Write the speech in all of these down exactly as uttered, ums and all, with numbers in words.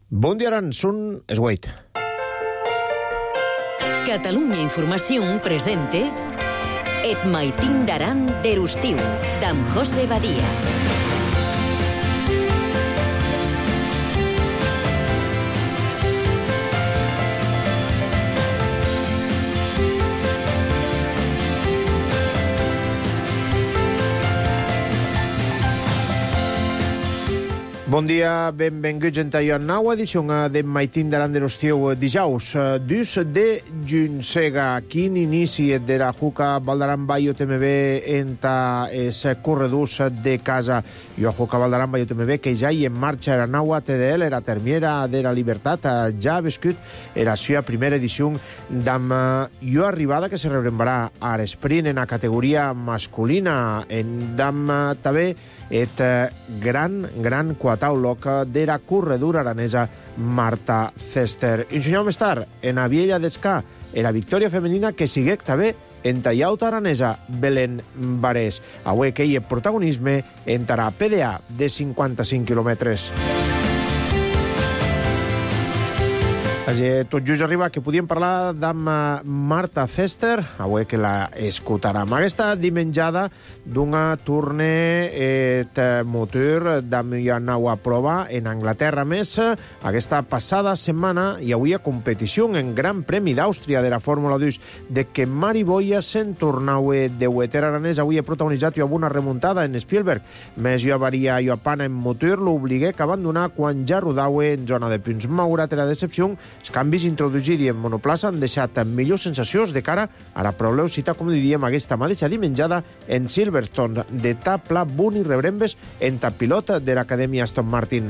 Bon dia, Aran, són es huit. Catalunya Informació presente Et maitin d'Aran d'Erustiu, d'amb José Badia. Bon dia, benvinguts en la nova edició de Maitin d'Aran d'Erustiu dijous, dos de juny. Quin inici de la Juca Valdaran Bayo T M B en els corredors de casa. Jo Juca Valdaran Bayo T M B que ja hi en marxa la nova T D L, la termiera de la Libertat, ja ha viscut la seva primera edició d'amb jo arribada que se rebrembarà a l'esprint en la categoria masculina, en d'amb també et gran, gran quataulok de la corredora aranesa Marta Cester. Un senyor més tard, en la Viella d'Escà, en la victòria femenina que siguec també en tallauta aranesa Belén Barés. Avui que hi ha protagonisme en la P D A de cinquanta-cinc quilòmetres. Tot just arriba que podíem parlar d'amb Marta Cester, avui que la escoltarem. Aquesta dimenjada d'una tourne et motor d'amb una nova prova en Anglaterra. Més, aquesta passada setmana hi havia competició en Gran Premi d'Àustria de la Fórmula dos de que Mari Boya se'n tornau de hueter aranès. Avui he protagonitzat jo una remuntada en Spielberg. Més jo avaria jo a pana en motor, l'obligué que abandonar quan ja rodau en zona de punts. Malgrat la decepció, els canvis introduïts en monoplaça han deixat millors sensacions de cara a la velocitat, com diríem, aquesta mateixa dimenjada en Silverstone. De tapla, bun i rebrembes en tapilot de l'Acadèmia Aston Martin.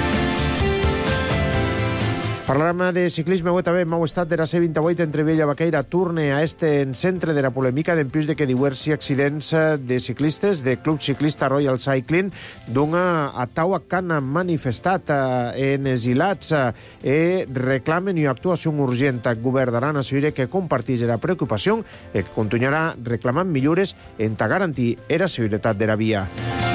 Parlarem de ciclisme. Avui també m'heu estat de la C vint-i-vuit entre Vella Vaqueira, Turne a este en centre de la polèmica d'empús de que diversi accidents de ciclistes de Club Ciclista Royal Cycling d'una ataua que han manifestat en exilats e reclamen una actuació urgent. El govern d'Aran assegura que comparteix la preocupació i que continuarà reclamant millores en garantir la seguretat de la via.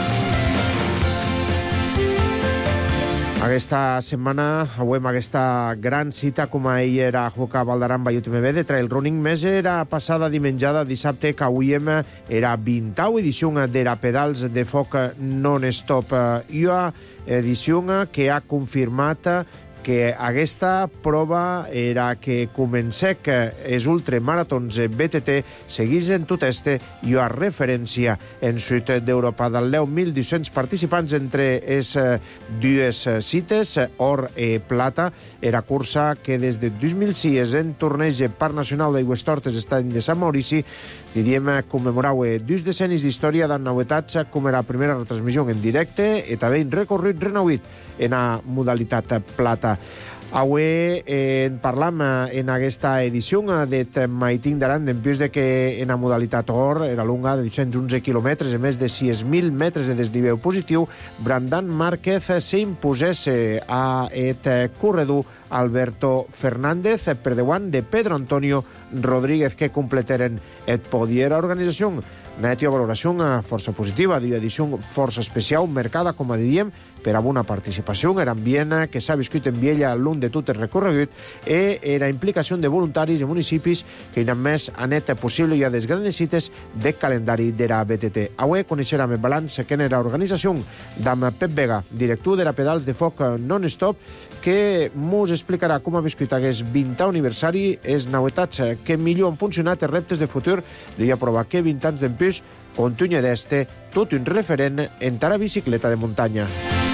Aquesta setmana, avui amb aquesta gran cita com ahir era Juca Valdaran Bayo T M B de trail running, més era passada dimenjada dissabte que avui era vintau edició de la Pedals de Foc non-stop. I una edició que ha confirmat que aquesta prova era que comencec els ultramaratons B T T seguís en tot este i a referència en sud d'Europa. Del deu mil dos-cents participants entre les dues cites, or i plata, era cursa que des de dos mil sis en torneig Parc Nacional d'Aigüestortes, estany de Sant Maurici, diríem commemorau dos decennis d'història de novetats com era la primera retransmissió en directe i també un recorrit renauït en la modalitat plata. Avui en parlam en aquesta edició de Maitin d'Aran d'empús de que en la modalitat or era longa de dos-cents onze quilòmetres i més de sis mil metres de desnivell positiu. Brandán Márquez s'imposés a et corredor Alberto Fernández per davant de Pedro Antonio Rodríguez, que completeren et podi. Era organització una valoració força positiva, d'una edició força especial, marcada, com a diríem, per a una participació en l'ambient que s'ha viscut en Viella l'un de tot el recorregut i la implicació de voluntaris i municipis que han més anet possible i a des grans cites de calendari de la B T T. Avui coneixerem el balanç que era l'organització d'amb Pep Vega, director de la Pedals de Foc non-stop, que mos explicarà com ha viscut aquest vintè aniversari, les novetats que millor han funcionat, els reptes de futur, d'ella provar que vint anys d'empús continua d'este tot un referent en la bicicleta de muntanya.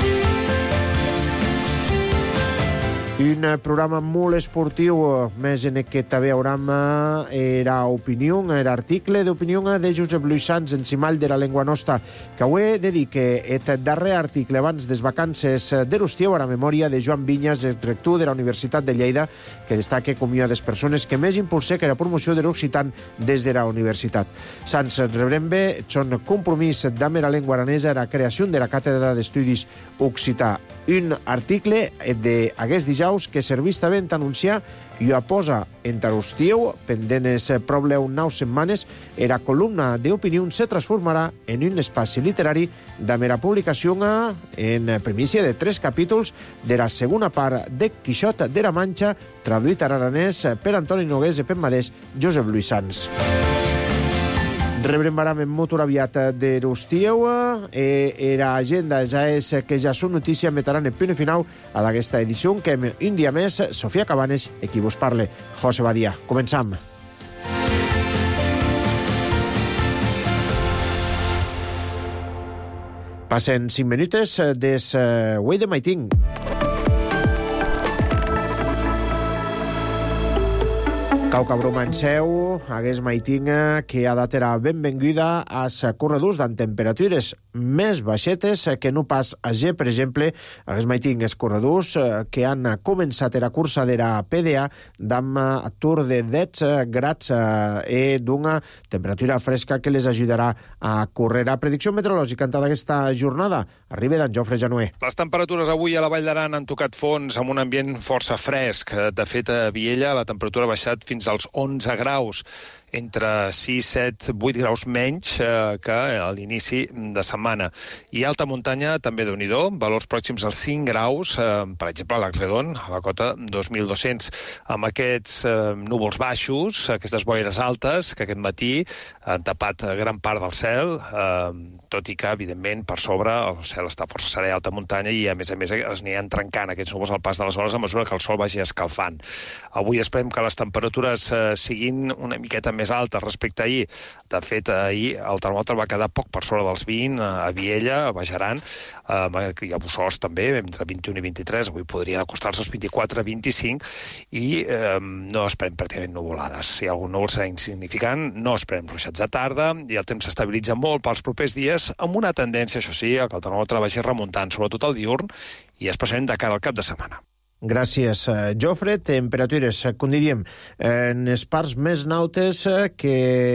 Un programa molt esportiu, més en què també haurem era opinió, l'article d'opinió de Josep Lluís Sans en Cimall de la Llengua Nostra, que avui dedica el darrer article abans des vacances d'Erustiu a la memòria de Joan Vinyas, el rector de la Universitat de Lleida, que destaca com una de les persones que més impulsa que la promoció de l'occitan des de la universitat. Sans rebrem bé son compromís d'amb la llengua aranesa a la creació de la Càtedra d'Estudis Occità. Un article d'aquest dijous dijaus que servís també anunciar i ho posa entre Rustiu, pendenes probleu nou setmanes, era columna d'opinió se transformarà en un espai literari de mera publicació en primícia de tres capítols de la segona part de Quixot de la Manxa, traduït a aranès per Antoni Nogués i per Madès Josep Lluís Sans. Rebrembaram en motor aviat de Rustiu. E era agenda ja és que ja són notícia metaran el punt final a d'aquesta edició que un dia més Sofia Cabanes i qui vos parle, José Badia. Començam. Passen cinc minutes des Way de Maiting. Cauca broma en seu, hagués maitinga que ha d'atera benvinguda als corredors amb temperatures més baixetes que no pas a G, per exemple, hagués maitingues corredors que han començat la cursa de la P D A d'amb atur de deu grads i d'una temperatura fresca que les ajudarà a córrer. La predicció meteorològica en tota aquesta jornada arriba d'en Jofre Januer. Les temperatures avui a la Vall d'Aran han tocat fons amb un ambient força fresc. De fet, a Viella la temperatura ha baixat fins als onze graus, entre sis, set, vuit graus menys eh, que a l'inici de setmana. I alta muntanya també déu-n'hi-do, valors pròxims als cinc graus, eh, per exemple a l'Arc Redon, a la cota dos mil dos-cents, amb aquests eh, núvols baixos, aquestes boires altes que aquest matí han tapat gran part del cel, eh, tot i que, evidentment, per sobre el cel està força serè a alta muntanya i, a més a més, es aniran trencant aquests núvols al pas de les hores a mesura que el sol vagi escalfant. Avui esperem que les temperatures eh, siguin una miqueta més alta respecte a ahir. De fet, ahir el termòmetre va quedar poc per sobre dels vint, a Viella, a Bajaran, eh, i a Bossòst també, entre vint-i-un i vint-i-tres, avui podrien acostar-se als vint-i-quatre a vint-i-cinc, i eh, no esperem pràcticament nuvolades. Si algun núvol serà insignificant, no esperem ruixats de tarda, i el temps s'estabilitza molt pels propers dies, amb una tendència, això sí, que el termòmetre vagi remuntant, sobretot el diürn, i especialment de cara al cap de setmana. Gràcies, Jofre. Temperatures, com diríem, en les parts més nautes que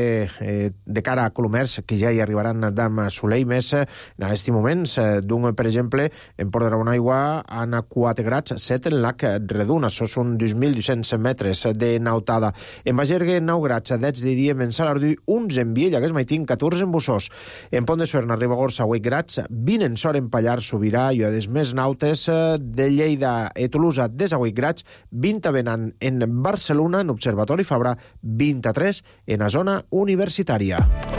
eh, de cara a Colomers, que ja hi arribaran d'amb Soleil més en aquests moments. D'un, per exemple, en Port de Aigua han a quatre grads, set en Lac Redon, això són dos mil dos-cents metres de nautada. En Bagergue, nou grads, deu de diem en Salardú, onze en Viella, que és Maitín, catorze en Bossòs. En Pont de Suert, a Ribagorça, vuit grads, vint en Sort, en Pallar, Sobirà, i a les més nautes de Lleida i Toulouse, a divuit grads, vint a Benan en Barcelona, en Observatori Fabra, vint-i-tres en la zona universitària.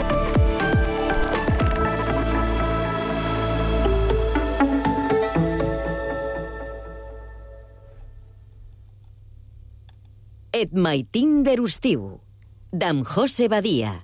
Et maitin de Rustiu, d'en José Badia.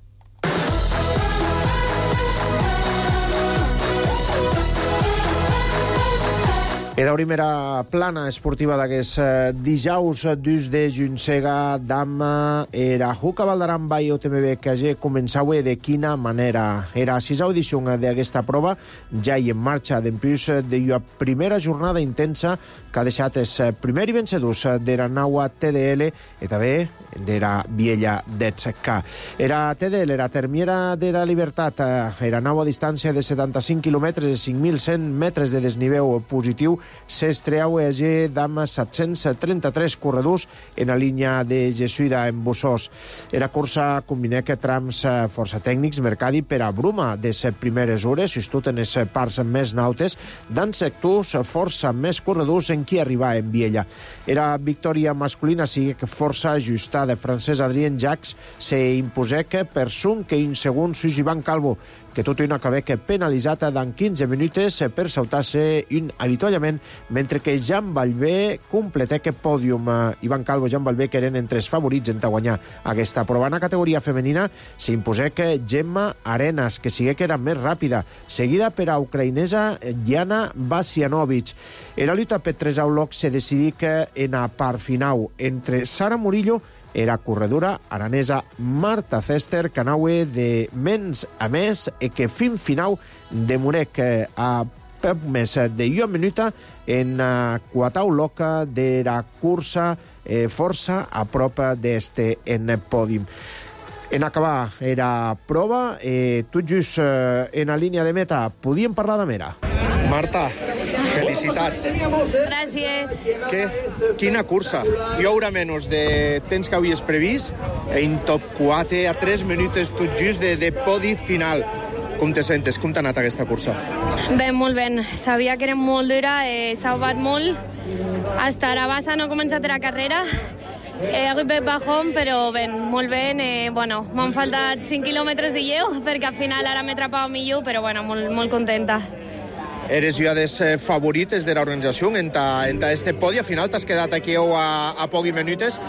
E la primera plana esportiva d'aquest eh, dijous dos de juny d'amb era Juca Valdaran Bai O T M B que ja començau de quina manera. Era la sisena edició d'aquesta prova, ja hi en marxa d'empús de la primera jornada intensa que ha deixat els primer i vencedors de la nau T D L i també de la Viella deu K. Era T D L, era termiera de la Libertat, era nau a distància de setanta-cinc quilòmetres i cinc mil cent metres de desnivell positiu, s'estreau a G d'amb set-cents trenta-tres corredors en la línia de Jesuïda en Bossòs. Era cursa combinec trams força tècnics, mercadi per a bruma de les primeres hores, justut en les parts més nautes, dans sectors força més corredors en qui arriba en Viella. Era victòria masculina, sigui que força justa de francès Adrien Jacques se imposec per son que un segon sus Ivan Calvo, que tot i una acabec penalitzat d'en quinze minuts per saltar-se un avituallament, mentre que Jean Valvé completec el pòdium. Ivan Calvo i Jean Valvé, que eren entre els favorits en guanyar aquesta prova. En la categoria femenina s'imposec Gemma Arenas, que sigui que era més ràpida, seguida per a ucraïnesa Diana Vassianovic. En la lluita per tres aulocs se decidic en la part final entre Sara Murillo era corredora aranesa Marta Cester, que anaue de menys a més i que fin final demorec a poc més de una minuta en quatau loca de la cursa eh, força a prop d'este en pòdium. En acabar era prova, eh, tot just eh, en la línia de meta podíem parlar de mera. Marta, felicitats. Gràcies. Que, quina cursa. Hi haurà menys de temps que havies previst en top quatre a tres minuts tot just de, de podi final. Com te sentes? Com t'ha anat aquesta cursa? Bé, molt bé. Sabia que era molt dura, eh, s'ha bat molt. Hasta ara bassa no he començat la carrera. He arribat bajón, però bé, molt bé. Eh, bueno, m'han faltat cinc quilòmetres de lleu, perquè al final ara m'he atrapat millor, però bueno, molt, molt contenta. Eres una de les favorites de l'organització en, ta, en ta este podi. Al final t'has quedat aquí a, a pocs minuts.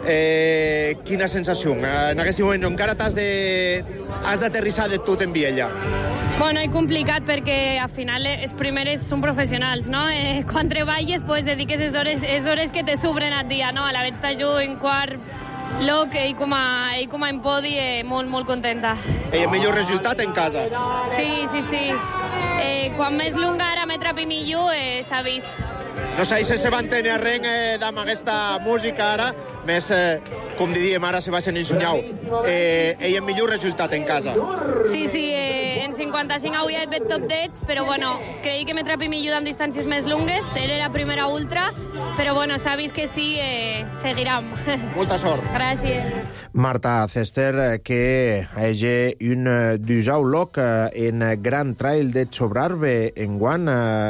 Eh, quina sensació? En aquest moment encara t'has de, has d'aterrissar de tot en Viella. Bueno, és complicat perquè al final els primers són professionals, no? Eh, quan treballes pues, dediques les hores, les hores que te sobren al dia, no? A la vegada està jo en quart loc, ell com a, ell com a en podi, eh, molt, molt contenta. I el millor resultat en casa. Sí, sí, sí. Eh, quan més lunga ara m'atrapi millor, eh, s'ha vist. No sé si se van tenir res eh, amb aquesta música ara, més, eh, com diríem ara, se va ser ensenyau. Eh, ell el millor resultat en casa. Sí, sí, eh, en cinquanta-cinc avui he fet top dez, però bueno, creia que m'atrapi millor amb distàncies més longues, era la primera ultra, però bueno, s'ha vist que sí, eh, seguirem. Molta sort. Gràcies. Marta Cester, que hagi un dusau loc en Gran Trail de Sobrarbe en guan,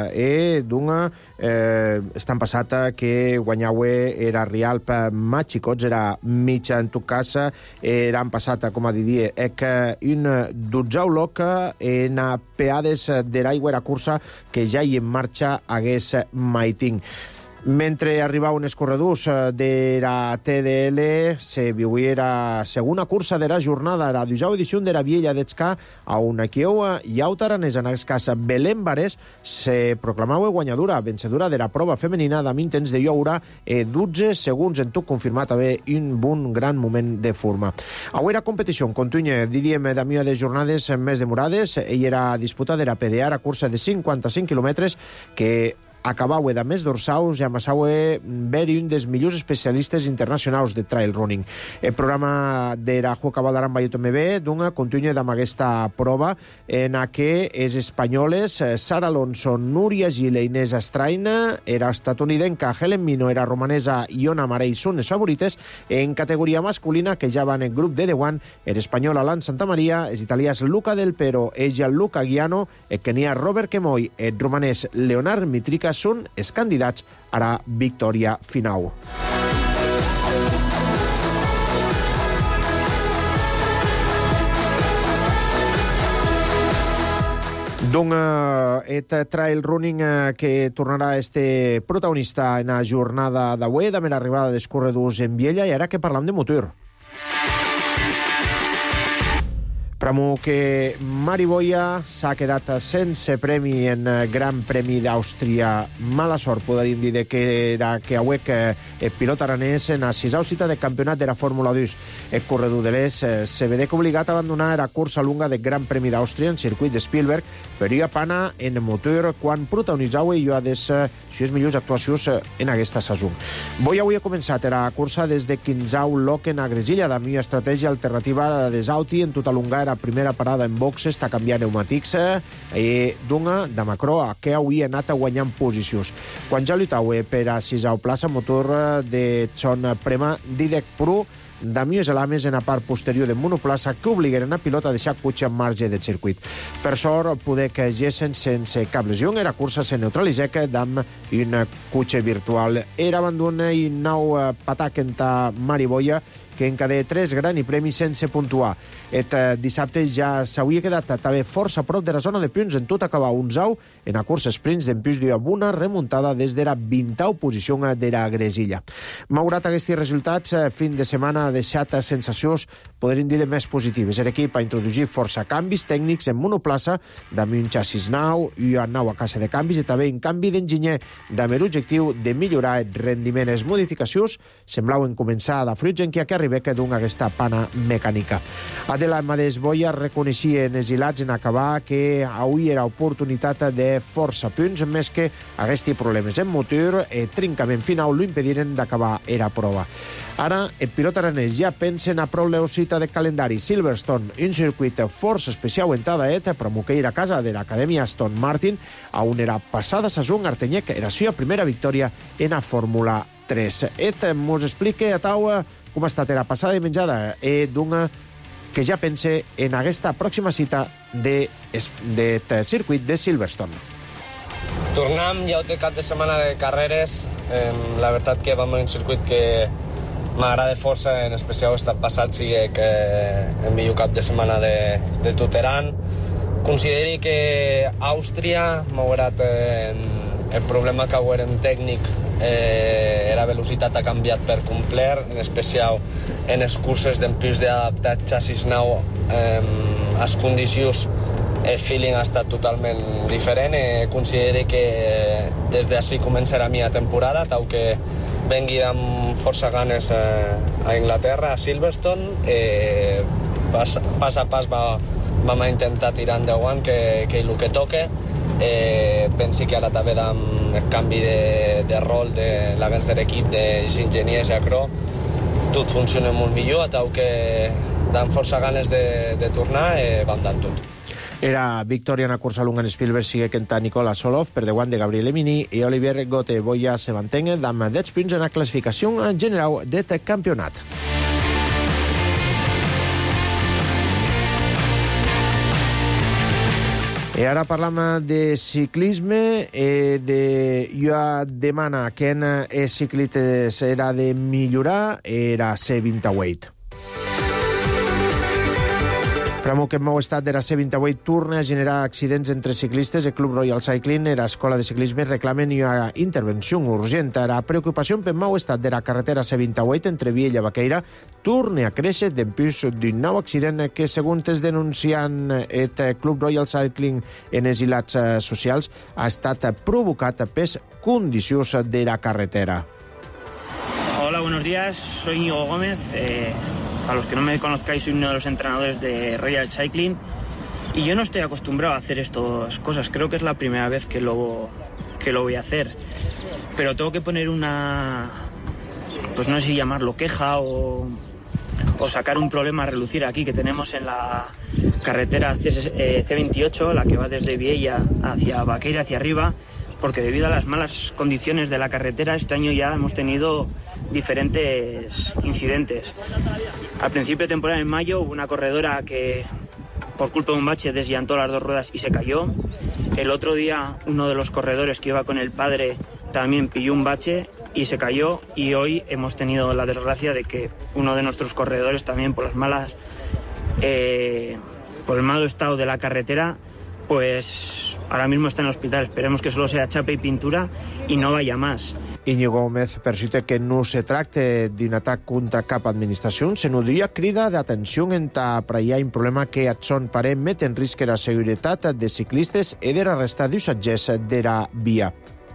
e d'una eh, estan passata que guanyaue era Rialp Machicots, era mitja en tot cas, eran passata, com a dir, ec un dusau loc en peades d'eraigua era cursa que ja hi en marxa hagués maiting. Mentre arribaven els corredors de la T D L, se viuia la segona cursa de la jornada, la dusau edició de la Viella d'Escà, on aquí i autaranès, en aquest cas Belén Varés, se proclamava guanyadora, vencedora de la prova femenina d'amint temps de llaura, e dotze segons en tot confirmat haver un bon gran moment de forma. Avui la competició continua, diríem, d'amia de jornades més demorades. Ell era disputada de la P D A, la cursa de cinquanta-cinc quilòmetres, que acabaue de més dorsaus i amassaue ver un dels millors especialistes internacionals de trail running. El programa de la Juca Valdaran Vall U T M B d'una continua amb aquesta prova en què els espanyoles Sara Alonso, Núria Gil i Inés Astraina, era estatunidenca Helen Mino, era romanesa Iona Marell són les favorites. En categoria masculina, que ja van en grup de deu anys, l'espanyol Alan Santamaria, els italians Luca Del Pero i Gianluca Guiano, el kenià Robert Kemoy, el romanès Leonard Mitrica són els candidats a la victòria final. Donc, et trail running que tornarà este protagonista en la jornada d'avui, amb l'arribada dels corredors en Viella, i ara que parlam de motor. Pramo que Mari Boia s'ha quedat sense premi en Gran Premi d'Àustria. Mala sort, podríem dir, de que era que auec el pilot aranès en la sisau cita de campionat de la Fórmula dos. El corredor de l'Es se vedec obligat a abandonar la cursa lunga del Gran Premi d'Àustria en circuit de Spielberg, però hi ha pana en el motor quan protagonitzau i hi ha des les millors actuacions en aquesta saison. Boia avui ha començat la cursa des de quinzau loc en Agresilla, de mi estratègia alternativa a la desauti en tota lunga. La primera parada en boxe està canviant pneumàtics i d'una de Macroa, que avui ha anat guanyant posicions. Quan ja lluitau per a sisau plaça, motor de John Prema Didec Pro, d'Amios Elames en la part posterior de monoplaça, que obliguen a pilot a deixar cotxe en marge de circuit. Per sort, poder que gessen sense cap lesió, la cursa se neutralitzec amb un cotxe virtual. Era abandon i nou patac en ta Mari Boia, que encadé tres gran i premis sense puntuar. Et dissabte ja s'hauria quedat també força a prop de la zona de punts, en tot acabar onzau en la cursa sprints d'en Pius d'una bona remuntada des de la vintau posició de la Gresilla. Malgrat aquests resultats, fin de setmana ha deixat sensacions, podríem dir, més positives. L'equip ha introduït força canvis tècnics en monoplaça, amb un xassis nou i una nova caixa de canvis, i també un canvi d'enginyer amb l'objectiu de millorar el rendiment. Les modificacions semblaven començar a dar fruits en qui ha arribec d'una aquesta pana mecànica. Adela Amadés Boia reconeixia en exilats en acabar que avui era oportunitat de força punts, més que aquests problemes en motor i trincament final lo impediren d'acabar era prova. Ara, el pilot aranès ja pensen a prou l'eocita de calendari Silverstone, un circuit força especial en Tadaet, promoqueir a casa de l'Acadèmia Aston Martin, a on era passada saison Artenyec, era la seva primera victòria en la Fórmula tres. Et mos explique a taua com ha estat la passada i menjada eh, d'una que ja pense en aquesta pròxima cita de, de, de circuit de Silverstone. Tornem, ja ho té cap de setmana de carreres. Eh, la veritat que vam en un circuit que m'agrada força, en especial estat passat, sigui que el millor cap de setmana de, de tot Iran. Consideri que Àustria, malgrat eh, el problema que ho era en tècnic, eh, la velocitat ha canviat per complet, en especial en les curses d'empús d'adaptat xassis nou eh, a les condicions. El feeling ha estat totalment diferent. Eh, considero que des d'ací començarà la meva temporada, tal que vengui amb força ganes eh, a Inglaterra, a Silverstone. Eh, pas, pas a pas va, vam intentar tirar endavant que, que el que toque. Eh, pensi que ara també amb el canvi de, de rol de l'agents de l'equip, dels enginyers i acro, tot funciona molt millor, tal que amb força ganes de, de tornar eh, vam dar tot. Era victòria en la cursa lunga en Spielberg sigue Kenta Nicola Solov per davant de Gabriel Emini i Olivier Gote Boya se mantenga amb deu punts en la classificació general del campionat. I ara parlam de ciclisme, eh, de jo demana que en els ciclistes era de millorar, era C vint-i-vuit. Pramo que en mau estat de la C vint-i-vuit torna a generar accidents entre ciclistes. El Club Royal Cycling i l'Escola de Ciclisme reclamen una intervenció urgent. La preocupació per mau estat de la carretera C vint-i-vuit entre Viella i Baqueira torna a créixer després d'un nou accident que, segons es denunciant el Club Royal Cycling en els hilats socials, ha estat provocat per condicions de la carretera. Hola, buenos días. Soy Íñigo Gómez. Eh... A los que no me conozcáis, soy uno de los entrenadores de Royal Cycling y yo no estoy acostumbrado a hacer estas cosas. Creo que es la primera vez que lo, que lo voy a hacer. Pero tengo que poner una, pues no sé si llamarlo queja o, o sacar un problema a relucir aquí que tenemos en la carretera C veintiocho, la que va desde Viella hacia Baqueira, hacia arriba, porque debido a las malas condiciones de la carretera este año ya hemos tenido diferentes incidentes. Al principio de temporada, en mayo, hubo una corredora que por culpa de un bache desllantó las dos ruedas y se cayó. El otro día uno de los corredores que iba con el padre también pilló un bache y se cayó, y hoy hemos tenido la desgracia de que uno de nuestros corredores también por las malas eh, por el mal estado de la carretera, pues ahora mismo está en el hospital. Esperemos que solo sea chapa y pintura y no vaya más. Íñigo Gómez persiste que no se tracta d'un atac contra cap administració, sinó d'una crida d'atenció en aparellar un problema que a son parer met en risc la seguretat de ciclistes i de la resta d'usatzers de la via.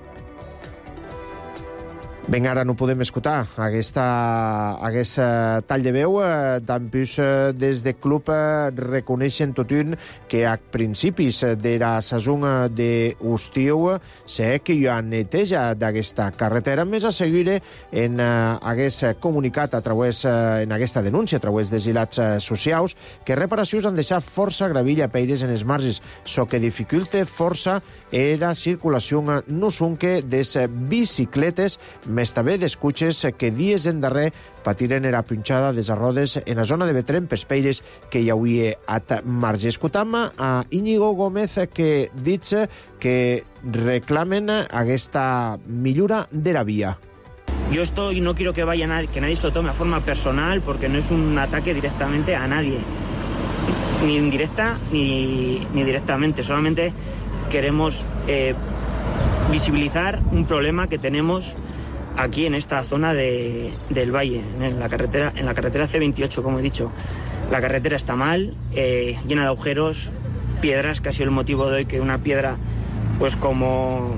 Ben, ara no podem escoltar aquesta, aquest tall de veu. D'ampús des del club reconeixen tot un que a principis de la saison d'estiu sé que hi ha neteja d'aquesta carretera, més a seguir en aquest comunicat a través, en aquesta denúncia a través dels hilats socials, que reparacions han deixat força gravilla peires en els marges, so que dificulte força la circulació no sonque des bicicletes, més també dels cotxes que dies en darrer patiren era punxada des rodes en la zona de Betrem pels peires que hi hauria a marge. Escoltam a Íñigo Gómez que diu que reclamen aquesta millora de la via. Yo esto y no quiero que vaya nadie, que nadie se lo tome a forma personal, porque no es un ataque directamente a nadie, ni indirecta ni, ni directamente. Solamente queremos eh, visibilizar un problema que tenemos aquí en esta zona de, del valle, en la carretera, en la carretera C veintiocho, como he dicho. La carretera está mal, eh, llena de agujeros, piedras, que ha sido el motivo de hoy que una piedra, pues como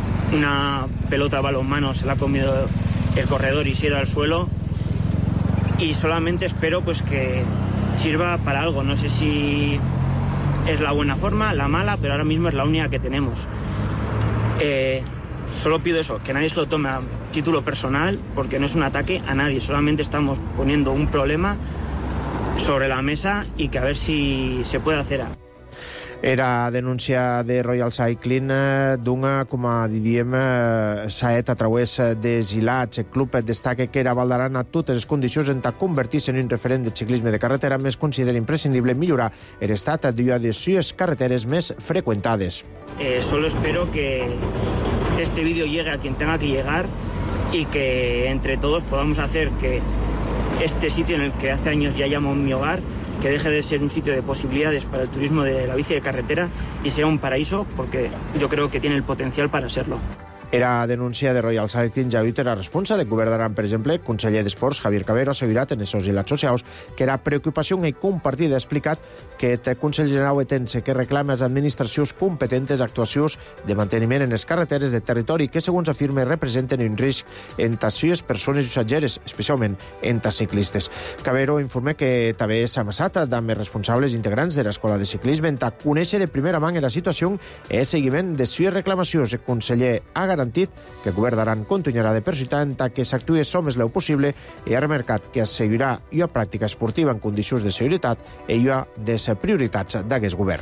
una pelota balonmano, se la ha comido el corredor y se ha ido al suelo. y solamente espero pues que sirva para algo. No sé si es la buena forma, la mala, pero ahora mismo es la única que tenemos. Eh, solo pido eso, que nadie se lo tome a título personal, porque no es un ataque a nadie, solamente estamos poniendo un problema sobre la mesa y que a ver si se puede hacer algo. Era denúncia de Royal Cycling eh, d'una, com a diríem, eh, saeta a través de Zilats. El club destaca que era Valdaran a totes les condicions en convertir-se en un referent de ciclisme de carretera, més considera imprescindible millorar l'estat d'una de les carreteres més frecuentades. Eh, solo espero que este vídeo llegue a quien tenga que llegar y que entre todos podamos hacer que este sitio en el que hace años ya llamo mi hogar, que deje de ser un sitio de posibilidades para el turismo de la bici de carretera y sea un paraíso, porque yo creo que tiene el potencial para serlo. Era denúncia de Royal Cycling. Ja era responsable del govern d'Aran, per exemple, conseller d'Esports, Javier Cabero, ha assegurat en els seus hilats socials que era preocupació i compartida. Ha explicat que el Consell General etense que reclama a les administracions competentes actuacions de manteniment en les carreteres de territori que, segons afirma, representen un risc en les persones usatgeres, especialment en els ciclistes. Cabero informa que també s'ha amassat amb els responsables integrants de l'escola de ciclisme en conèixer de primera mà la situació i el seguiment de les reclamacions. El conseller ha garantit que el govern d'Aran continuarà de perseguir en tant que s'actuï somes lo possible i ha remarcat que seguirà una pràctica esportiva en condicions de seguretat i una de les prioritats d'aquest govern.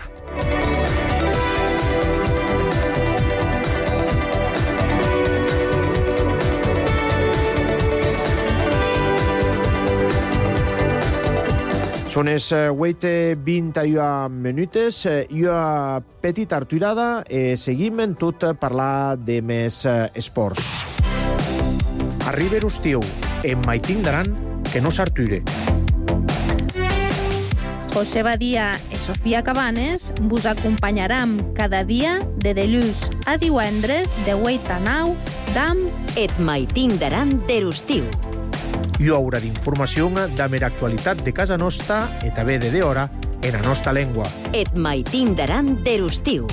Són les vuit i vint i u minutes i una petita aturada i seguim en tot parlar de més esports. Arriba l'estiu, en Maitín d'Aran, que no s'arture. José Badia i Sofia Cabanes vos acompanyaran cada dia de dilluns a divendres de vuit a nou d'Am Et Maitín d'Aran d'Erustiu. Hi haurà d'informació de mera actualitat de casa nostra i també de d'hora en la nostra llengua. Et Maitín d'Aran d'Erustiu.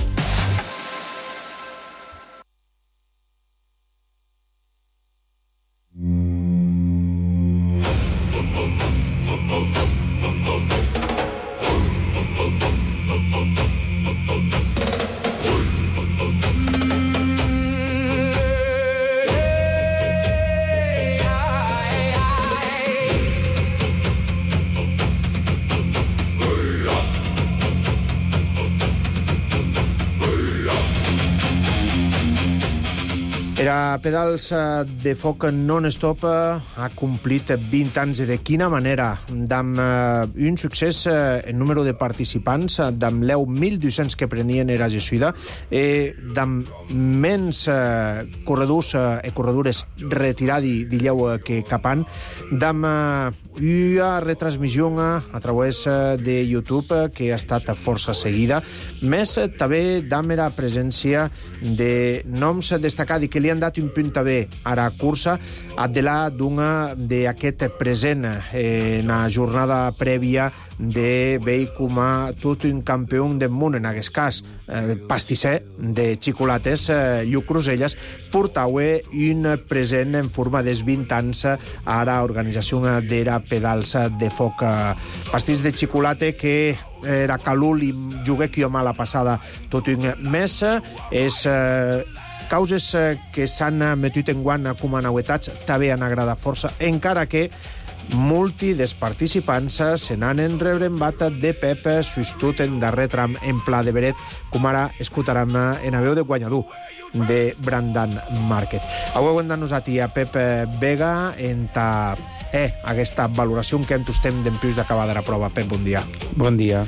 Era Pedals de Foc non-stop ha complit vint anys i de quina manera, amb un succés en número de participants, amb l'eu mil dos-cents que prenien era gesuïda, amb menys corredors i corredores retirats d'illeu que capan, amb una retransmissió a través de YouTube que ha estat força seguida, més també amb la presència de noms destacats i que li han dat un punt també a la cursa adela d'una d'aquest present en la jornada prèvia de veure com a tot un campió del món, en aquest cas eh, pastisser de xocolates, eh, Lluc Cruselles, portava un present en forma dels vint anys a l'organització d'era Pedals de Foc. Pastís de xocolate que era calul i jugué que jo mala passada tot un mes. És eh, causes que s'han metut en guant com a novetats també han agradat força, encara que molti dels participants se n'han rebrembat de Pep sustot en darrer tram en pla de Beret, com ara escoltarem en la veu de guanyador de Brandan Márquez. Avui hem d'anar a Pep Vega en ta, eh, aquesta valoració que hem tostem d'empius d'acabar de la prova. Pep, bon dia. Bon dia.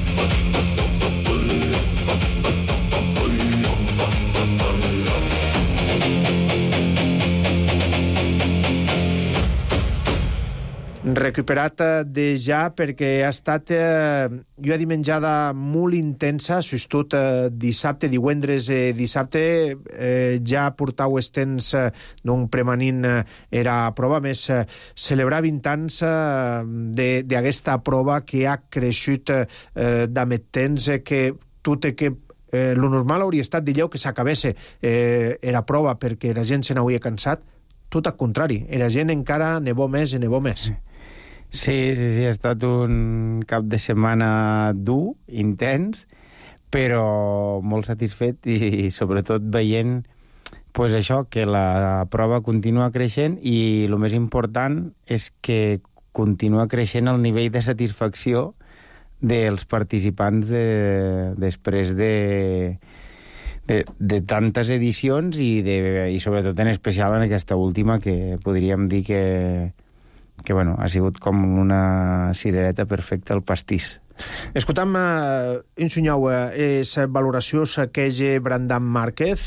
Recuperat de ja perquè ha estat eh, una dimenjada molt intensa, sobretot eh, dissabte, divendres i eh, dissabte eh, ja portau els temps eh, d'un premanint eh, era prova, més eh, celebrar vint anys eh, d'aquesta prova que ha creixut eh, d'amет temps, eh, que tot i que eh, lo normal hauria estat d'illeu que s'acabés eh, era prova perquè la gent se n'hauria cansat, tot al contrari, la gent encara ne vol més i ne vol més. Sí, sí, sí, ha estat un cap de setmana dur, intens, però molt satisfet i sobretot veient pues això, que la prova continua creixent i el més important és que continua creixent el nivell de satisfacció dels participants de, després de, de, de tantes edicions i, de, i sobretot en especial en aquesta última que podríem dir que, que bueno, ha sigut com una cirereta perfecta al pastís. Escoltam, eh, ensenyau eh, és valoració que Brandán Márquez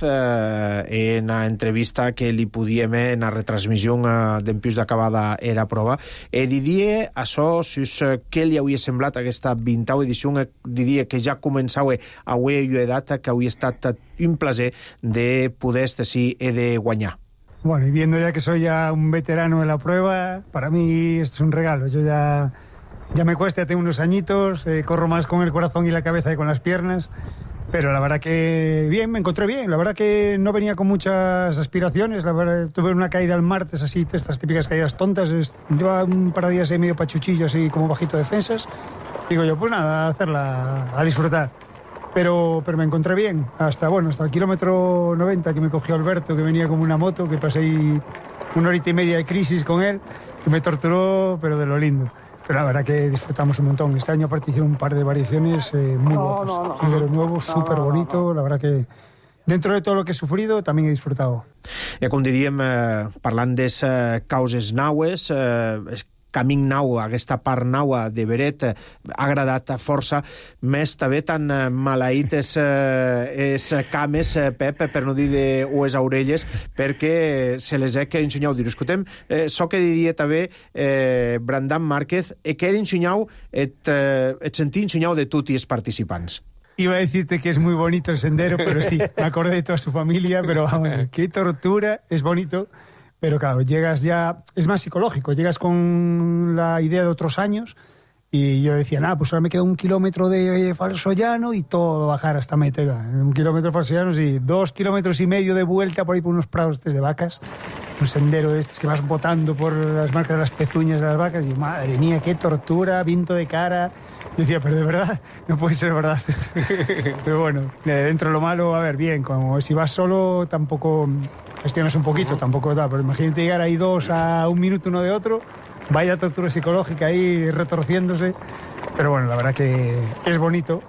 eh, en la entrevista que li podíem en la retransmissió eh, d'empius d'acabada era prova. E diria això, si és què li hauria semblat aquesta vintava edició, eh, diria que ja començava a avui edat que hauria estat un plaer de poder estar sí e de guanyar. Bueno, y viendo ya que soy ya un veterano de la prueba, para mí esto es un regalo. Yo ya... Ya me cuesta, tengo unos añitos, eh, corro más con el corazón y la cabeza que con las piernas, pero la verdad que bien, me encontré bien. La verdad que no venía con muchas aspiraciones. La verdad, tuve una caída el martes, así, estas típicas caídas tontas. Lleva un par de días ahí medio pachuchillo, así como bajito de defensas. Digo yo, pues nada, a hacerla, a disfrutar. Pero, pero me encontré bien, hasta bueno, hasta el kilómetro noventa que me cogió Alberto, que venía como una moto, que pasé ahí una horita y media de crisis con él, que me torturó, pero de lo lindo. Pero la verdad que disfrutamos un montón. Este año aparte hicieron un par de variaciones eh, muy no, guapas. No, no. Sendero nuevo, súper no, bonito. No, no. La verdad que dentro de todo lo que he sufrido también he disfrutado. Ja, com diríem, eh, parlant de eh, causes naues, eh, camí nau, aquesta part naua de Beret, eh, ha agradat força, més també tan eh, maleït és, eh, és cames, eh, Pep, per no dir de ues orelles, perquè se les he que ensenyau dir. Escoltem, eh, so que diria també eh, Brandán Márquez, eh, que ensenyau, et, eh, et sentí ensenyau de tots els participants. Iba a decirte que es muy bonito el sendero, pero sí, me acordé de toda su familia, pero vamos, qué tortura, es bonito. Pero claro, llegas ya, es más psicológico, llegas con la idea de otros años y yo decía, nada, pues ahora me queda un kilómetro de falso llano y todo bajar hasta Metega. Un kilómetro de falso llano y dos kilómetros y medio de vuelta por ahí por unos prados de vacas, un sendero de estos que vas botando por las marcas de las pezuñas de las vacas y madre mía, qué tortura, viento de cara. Yo decía, pero de verdad, no puede ser verdad. Pero bueno, dentro de lo malo, a ver, bien, como si vas solo tampoco gestionas un poquito, tampoco da, pero imagínate llegar ahí dos a un minuto uno de otro, vaya tortura psicológica ahí retorciéndose, pero bueno, la verdad que es bonito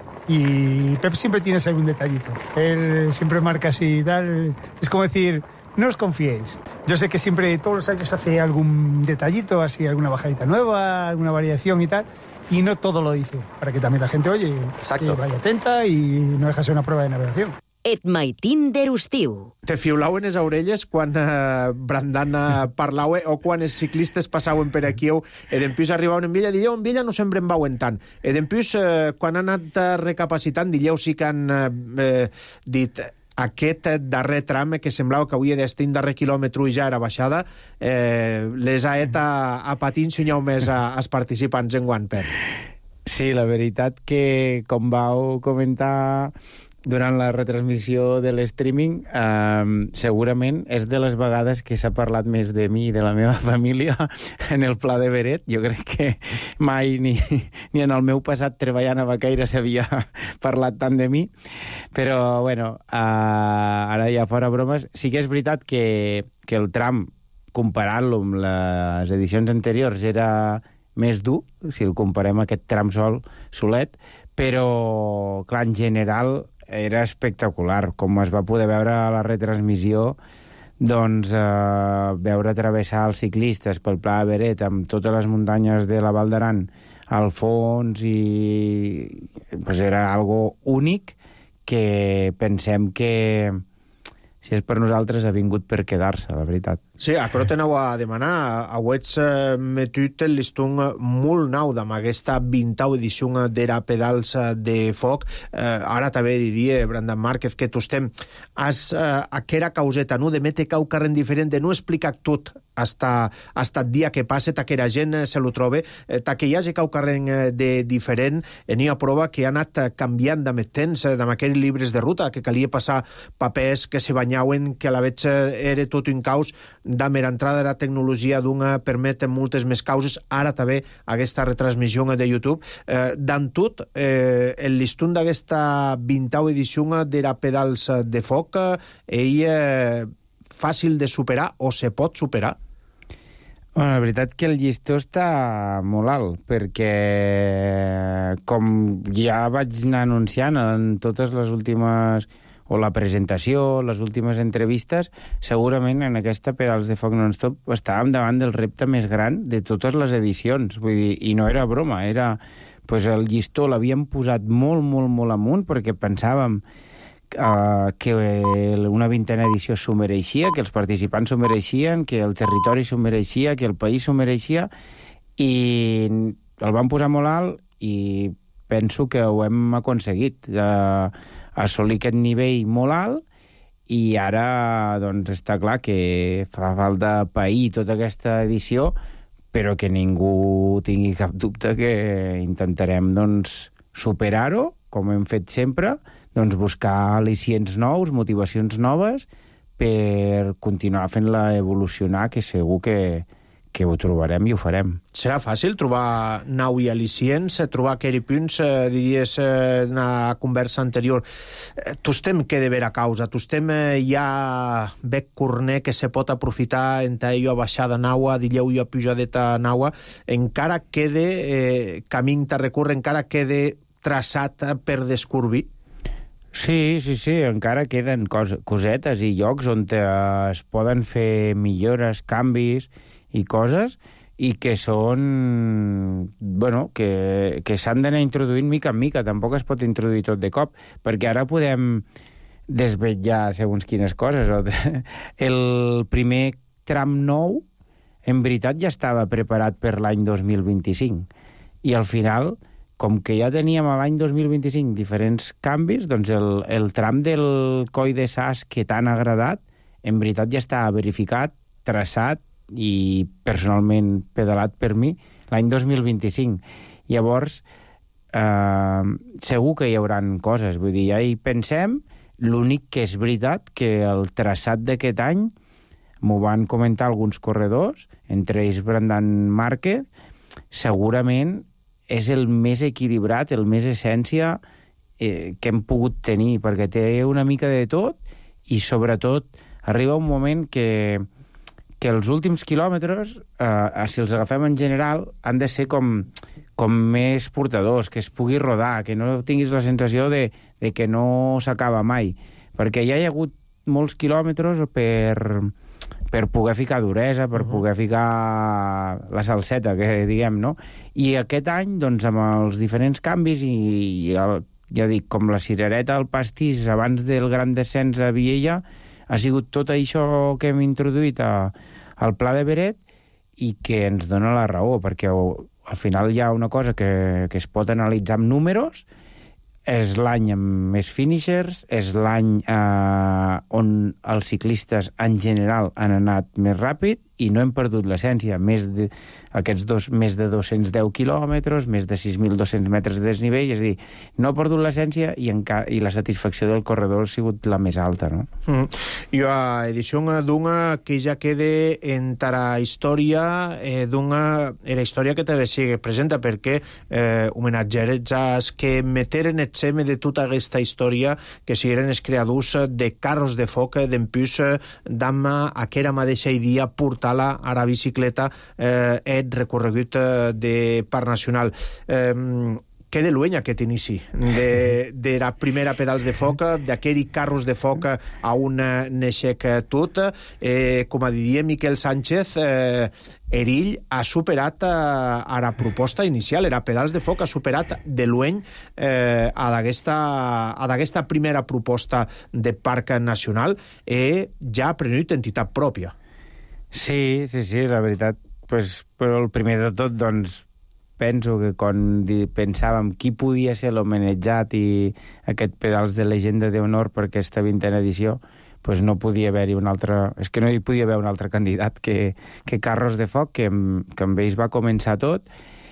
y Pep siempre tiene algún detallito, él siempre marca así y tal, es como decir, no os confiéis. Yo sé que siempre, todos los años hace algún detallito, así alguna bajadita nueva, alguna variación y tal, y no todo lo dice, para que también la gente oye, que vaya atenta y no deja ser una prueba de navegación. Et maitin d'Erustiu. Te fiulau en les orelles quan eh, Brandán eh, parlau o quan els ciclistes passaven per aquí e d'empius arribaven en Villa, dieu, en Villa no sempre en veuen tant. E d'empius, eh, quan han anat recapacitant, dieu sí que han eh, dit aquest darrer tram que semblava que havia d'estar un darrer quilòmetre i ja era baixada, eh, les ha et a, a patir ensenyau més als participants en guant, Pep. Sí, la veritat que, com vau comentar durant la retransmissió de l'streaming, eh, segurament és de les vegades que s'ha parlat més de mi i de la meva família en el Pla de Beret. Jo crec que mai ni, ni en el meu passat treballant a Vaqueira s'havia parlat tant de mi. Però, bueno, eh, ara ja fora bromes, sí que és veritat que, que el tram, comparant-lo amb les edicions anteriors, era més dur, si el comparem aquest tram sol, solet, però, clar, en general era espectacular, com es va poder veure a la retransmissió, doncs eh, veure travessar els ciclistes pel Pla de Beret amb totes les muntanyes de la Val d'Aran al fons i pues era algo únic que pensem que si és per nosaltres ha vingut per quedar-se, la veritat. Sí, això t'aneu a demanar. Auets eh, metut el listón molt nau amb aquesta vintava edició d'era pedals de foc. Eh, ara també diria, Brandán Márquez, que tu estem has eh, aquera causeta, no?, de mete cau carren diferent, de no explicar tot hasta, hasta el dia que passe, ta que la gent se lo trobe, eh, ta que hi hagi cau carren de diferent, eh, n'hi ha prova que ha anat canviant de més temps, eh, amb aquells llibres de ruta, que calia passar papers que se banyaven, que a la vegada era tot un caos. damb era entrada de la tecnologia d'una permet moltes més causes, ara també aquesta retransmissió de YouTube. Eh, d'en tot, eh, el listón d'aquesta vintau edició d'era Pedals de Foc, ell eh, fàcil de superar o se pot superar? Bueno, la veritat que el llistó està molt alt, perquè com ja vaig anar anunciant en totes les últimes, o la presentació, les últimes entrevistes, segurament en aquesta Pedals de Foc non-stop estàvem davant del repte més gran de totes les edicions. Vull dir, i no era broma, era... Pues el llistó l'havíem posat molt, molt, molt amunt, perquè pensàvem Uh, que una vintena edició s'ho mereixia, que els participants s'ho mereixien, que el territori s'ho mereixia, que el país s'ho mereixia, i el vam posar molt alt i penso que ho hem aconseguit, uh, assolir aquest nivell molt alt, i ara doncs està clar que fa falta pair tota aquesta edició, però que ningú tingui cap dubte que intentarem doncs superar-ho, com hem fet sempre, doncs buscar al·licients nous, motivacions noves, per continuar fent-la evolucionar, que segur que, que ho trobarem i ho farem. Serà fàcil trobar nau i al·licients, trobar aquells punts, eh, diries, eh, en la conversa anterior. Eh, tostem que de vera causa, tostem eh, ja bec corner que se pot aprofitar entre ell a baixada naua, dilleu jo a pujadeta naua, encara quede eh, camí a recórrer, encara quede traçat per descobrir? Sí, sí, sí, encara queden cos cosetes i llocs on es poden fer millores, canvis i coses, i que són... bueno, que, que s'han d'anar introduint mica en mica, tampoc es pot introduir tot de cop, perquè ara podem desvetllar segons quines coses. El primer tram nou, en veritat, ja estava preparat per l'any dos mil vint-i-cinc, i al final... com que ja teníem a l'any dos mil vint-i-cinc diferents canvis, doncs el, el tram del Coll de Sas que t'han agradat, en veritat ja està verificat, traçat i personalment pedalat per mi l'any dos mil vint-i-cinc. Llavors, eh, segur que hi hauran coses, vull dir, ja hi pensem, l'únic que és veritat que el traçat d'aquest any m'ho van comentar alguns corredors, entre ells Brendan Márquez, segurament és el més equilibrat, el més essència eh, que hem pogut tenir, perquè té una mica de tot i, sobretot, arriba un moment que, que els últims quilòmetres, eh, si els agafem en general, han de ser com, com més portadors, que es pugui rodar, que no tinguis la sensació de, de que no s'acaba mai, perquè ja hi ha hagut molts quilòmetres per... per poder ficar duresa, per poder ficar la salseta, que diguem, no? I aquest any, doncs, amb els diferents canvis, i, i el, ja dic, com la cirereta al pastís abans del gran descens a Viella, ha sigut tot això que hem introduït a, al Pla de Beret i que ens dona la raó, perquè al final hi ha una cosa que, que es pot analitzar amb números, és l'any amb més finishers, és l'any eh, on els ciclistes en general han anat més ràpid i no hem perdut l'essència. Més de, aquests dos, més de dos-cents deu quilòmetres, més de sis mil dos-cents metres de desnivell, és a dir, no ha perdut l'essència i, i la satisfacció del corredor ha sigut la més alta, no? Mm. I a edició d'una que ja quede entre la història eh, d'una... Era història que també sigue presenta, perquè eh, homenatjarets que meteren el seme de tota aquesta història, que sigueren els creadors de carros de foc, d'empús, d'amma aquella mateixa idea portar-la a la bicicleta eh, et recorregut de Parc Nacional. Eh, Què de luenya aquest inici de, de la primera Pedals de Foc, d'aquells carros de foc a un neixec tot. Eh, com a diria Miquel Sánchez, eh, Erill ha superat a, a la proposta inicial, era Pedals de Foc, ha superat de lueny eh, a d'aquesta primera proposta de Parc Nacional i ja ha prenut entitat pròpia. Sí, sí, sí, la veritat. Pues, però el primer de tot, doncs, penso que quan pensàvem qui podia ser l'homenatjat i aquest Pedals de Legenda d'Honor per aquesta vintena edició, pues no podia haver-hi un altre... És que no hi podia haver un altre candidat que, que Carros de Foc, que, que amb ells va començar tot.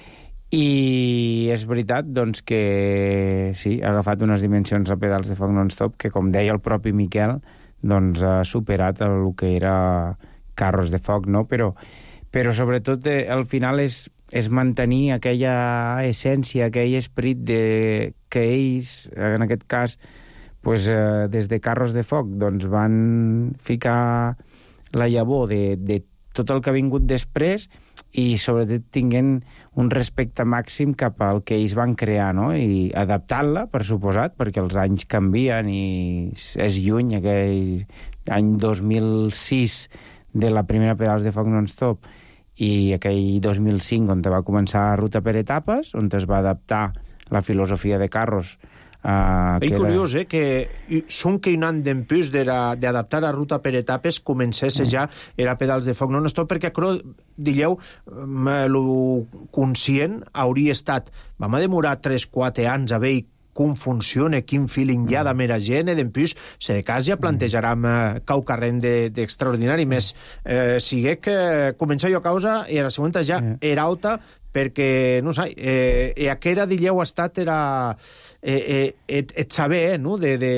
I és veritat, doncs, que sí, ha agafat unes dimensions a Pedals de Foc non-stop que, com deia el propi Miquel, doncs ha superat el que era carros de foc, no? Però, però sobretot eh, al final és, és mantenir aquella essència, aquell esperit de, que ells, en aquest cas, pues, eh, des de carros de foc, doncs van ficar la llavor de, de tot el que ha vingut després i sobretot tinguent un respecte màxim cap al que ells van crear, no? I adaptant-la, per suposat, perquè els anys canvien i és lluny aquell any dos mil sis de la primera Pedals de Foc non-stop i aquell dos mil cinc on va començar Ruta per etapes, on es va adaptar la filosofia de carros. Uh, és curiós, eh, que són que un any d'empús d'adaptar a Ruta per etapes comencés mm. ja era Pedals de Foc non-stop, perquè crec, digueu, el conscient hauria estat, vam a demorar tres quatre anys a veure com funciona, quin feeling hi ha de mera gent, i d'empús, si de cas ja plantejarem eh, cau carrent d'extraordinari, de, més eh, sigue que comença jo a causa i a la següent ja era alta, perquè, no sé, eh, eh, aquera, digueu, ha estat era eh, eh, et, et saber, eh, no?,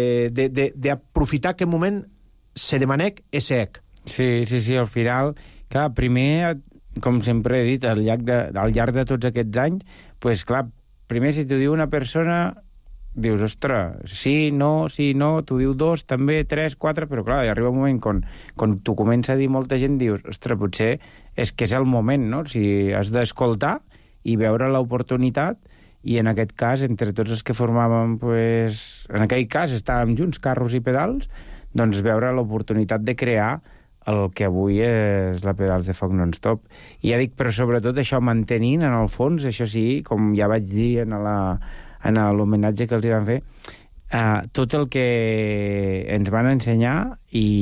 d'aprofitar aquest moment se demanec e sec. Sí, sí, sí, al final, clar, primer, com sempre he dit, al llarg de, al llarg de tots aquests anys, pues clar, primer si t'ho diu una persona, dius, ostres, sí, no, sí, no, t'ho diu dos, també, tres, quatre, però clar, hi arriba un moment quan, quan t'ho comença a dir molta gent, dius, ostres, potser és que és el moment, no? Si has d'escoltar i veure l'oportunitat, i en aquest cas, entre tots els que formàvem, pues, en aquell cas estàvem junts, carros i pedals, doncs veure l'oportunitat de crear el que avui és la Pedals de Foc non-stop. I ja dic, però sobretot això mantenint, en el fons, això sí, com ja vaig dir en la en l'homenatge que els hi van fer, uh, tot el que ens van ensenyar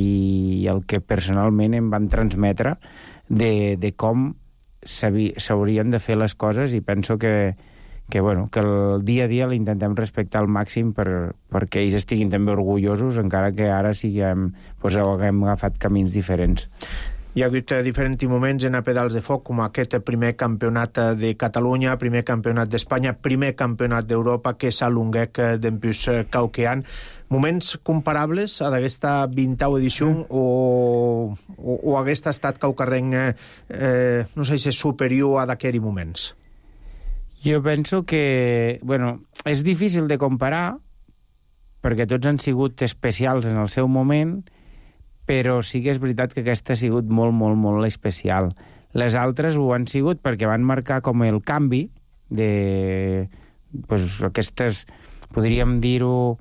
i el que personalment em van transmetre de, de com s'haurien de fer les coses, i penso que, que, bueno, que el dia a dia l'intentem respectar al màxim per, perquè ells estiguin també orgullosos, encara que ara siguem, pues, haguem agafat camins diferents. Hi ha hagut diferents moments en a Pedals de Foc, com aquest primer campionat de Catalunya, primer campionat d'Espanya, primer campionat d'Europa, que s'alonguec d'empús cauqueant. Moments comparables a d'aquesta vintena edició mm. o, o, o hagués estat caucarrenc, eh, no sé si és superior a d'aquells moments? Jo penso que, bueno, és difícil de comparar, perquè tots han sigut especials en el seu moment, però sí que és veritat que aquesta ha sigut molt, molt, molt especial. Les altres ho han sigut perquè van marcar com el canvi de, pues, aquestes, podríem dir-ho,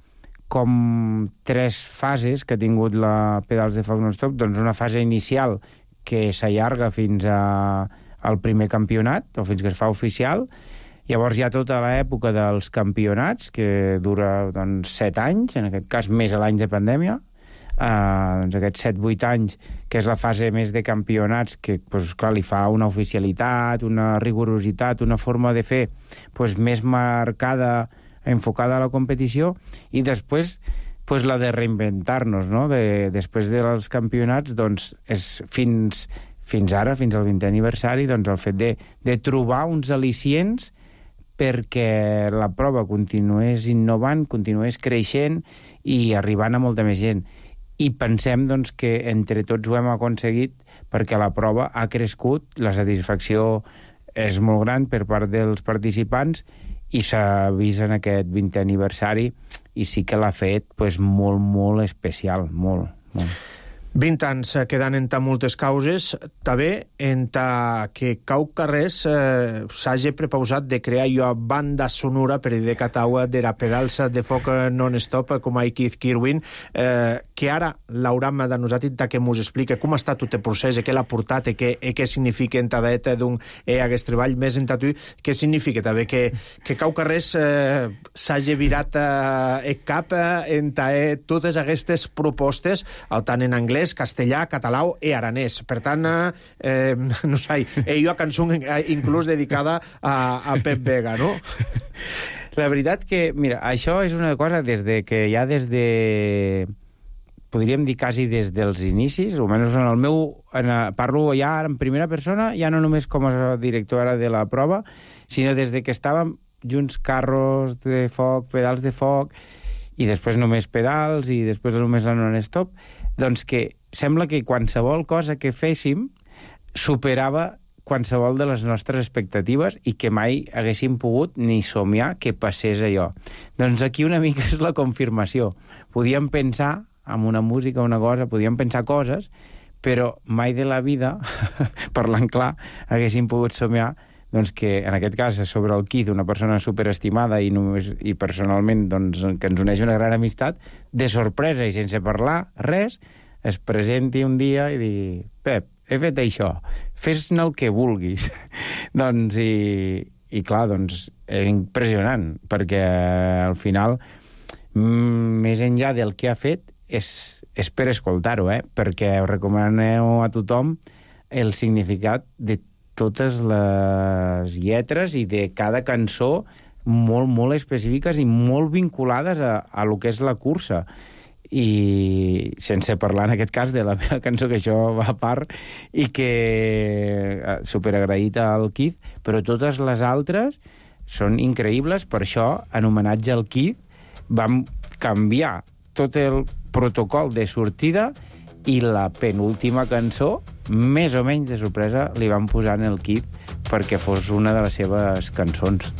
com tres fases que ha tingut la Pedals de Foc non-stop. Doncs una fase inicial que s'allarga fins a, al primer campionat, o fins que es fa oficial. Llavors hi ha tota l'època dels campionats, que dura, doncs, set anys, en aquest cas més a l'any de pandèmia. Uh, doncs aquests set vuit anys, que és la fase més de campionats, que pues, clar, li fa una oficialitat, una rigorositat, una forma de fer pues, més marcada, enfocada a la competició, i després pues, la de reinventar-nos, no? De, després dels campionats, doncs, és fins, fins ara, fins al vintè aniversari, doncs, el fet de, de trobar uns al·licients perquè la prova continués innovant, continués creixent i arribant a molta més gent. I pensem, doncs, que entre tots ho hem aconseguit, perquè la prova ha crescut, la satisfacció és molt gran per part dels participants, i s'ha vist en aquest vintè aniversari, i sí que l'ha fet pues, molt, molt especial, molt, molt. vint anys quedant en moltes causes, també en que cau carrers eh, s'hagi prepausat de crear jo banda sonora per de Cataua de la Pedals de Foc non-stop, com a Keith Kirwin, eh, que ara l'hauram de nosaltres que mos explica com ha estat tot el procés, què l'ha portat, i què, què significa en tadet d'un eh, aquest treball, més en tu, què significa també que, que cau carrers eh, s'hagi virat eh, el cap eh, en eh, totes aquestes propostes, tant en anglès, castellà, català i aranès. Per tant, eh, no sé, hi ha cançó inclús dedicada a, a Pep Vega, no? La veritat que, mira, això és una cosa des de que ja des de... podríem dir quasi des dels inicis, almenys en el meu... En, parlo ja en primera persona, ja no només com a directora de la prova, sinó des de que estàvem junts, carros de foc, pedals de foc, i després només pedals, i després només la non-stop, doncs que sembla que qualsevol cosa que féssim superava qualsevol de les nostres expectatives i que mai haguéssim pogut ni somiar que passés allò. Doncs aquí una mica és la confirmació. Podíem pensar en una música, una cosa, podíem pensar coses, però mai de la vida, parlant clar, haguéssim pogut somiar doncs que, en aquest cas, sobre el Keith, una persona superestimada i, només, i personalment doncs, que ens uneix una gran amistat, de sorpresa i sense parlar res, es presenti un dia i digui: Pep, he fet això, fes-ne el que vulguis. doncs, i, i clar, doncs, és impressionant, perquè al final, més enllà del que ha fet, és, és per escoltar-ho, eh? Perquè us recomaneu a tothom el significat de totes les lletres i de cada cançó molt, molt específiques i molt vinculades a, a lo que és la cursa. I sense parlar en aquest cas de la meva cançó, que això va a part, i que superagraït al Keith, però totes les altres són increïbles. Per això, en homenatge al Keith, vam canviar tot el protocol de sortida i la penúltima cançó, més o menys de sorpresa, li van posar en el Keith perquè fos una de les seves cançons.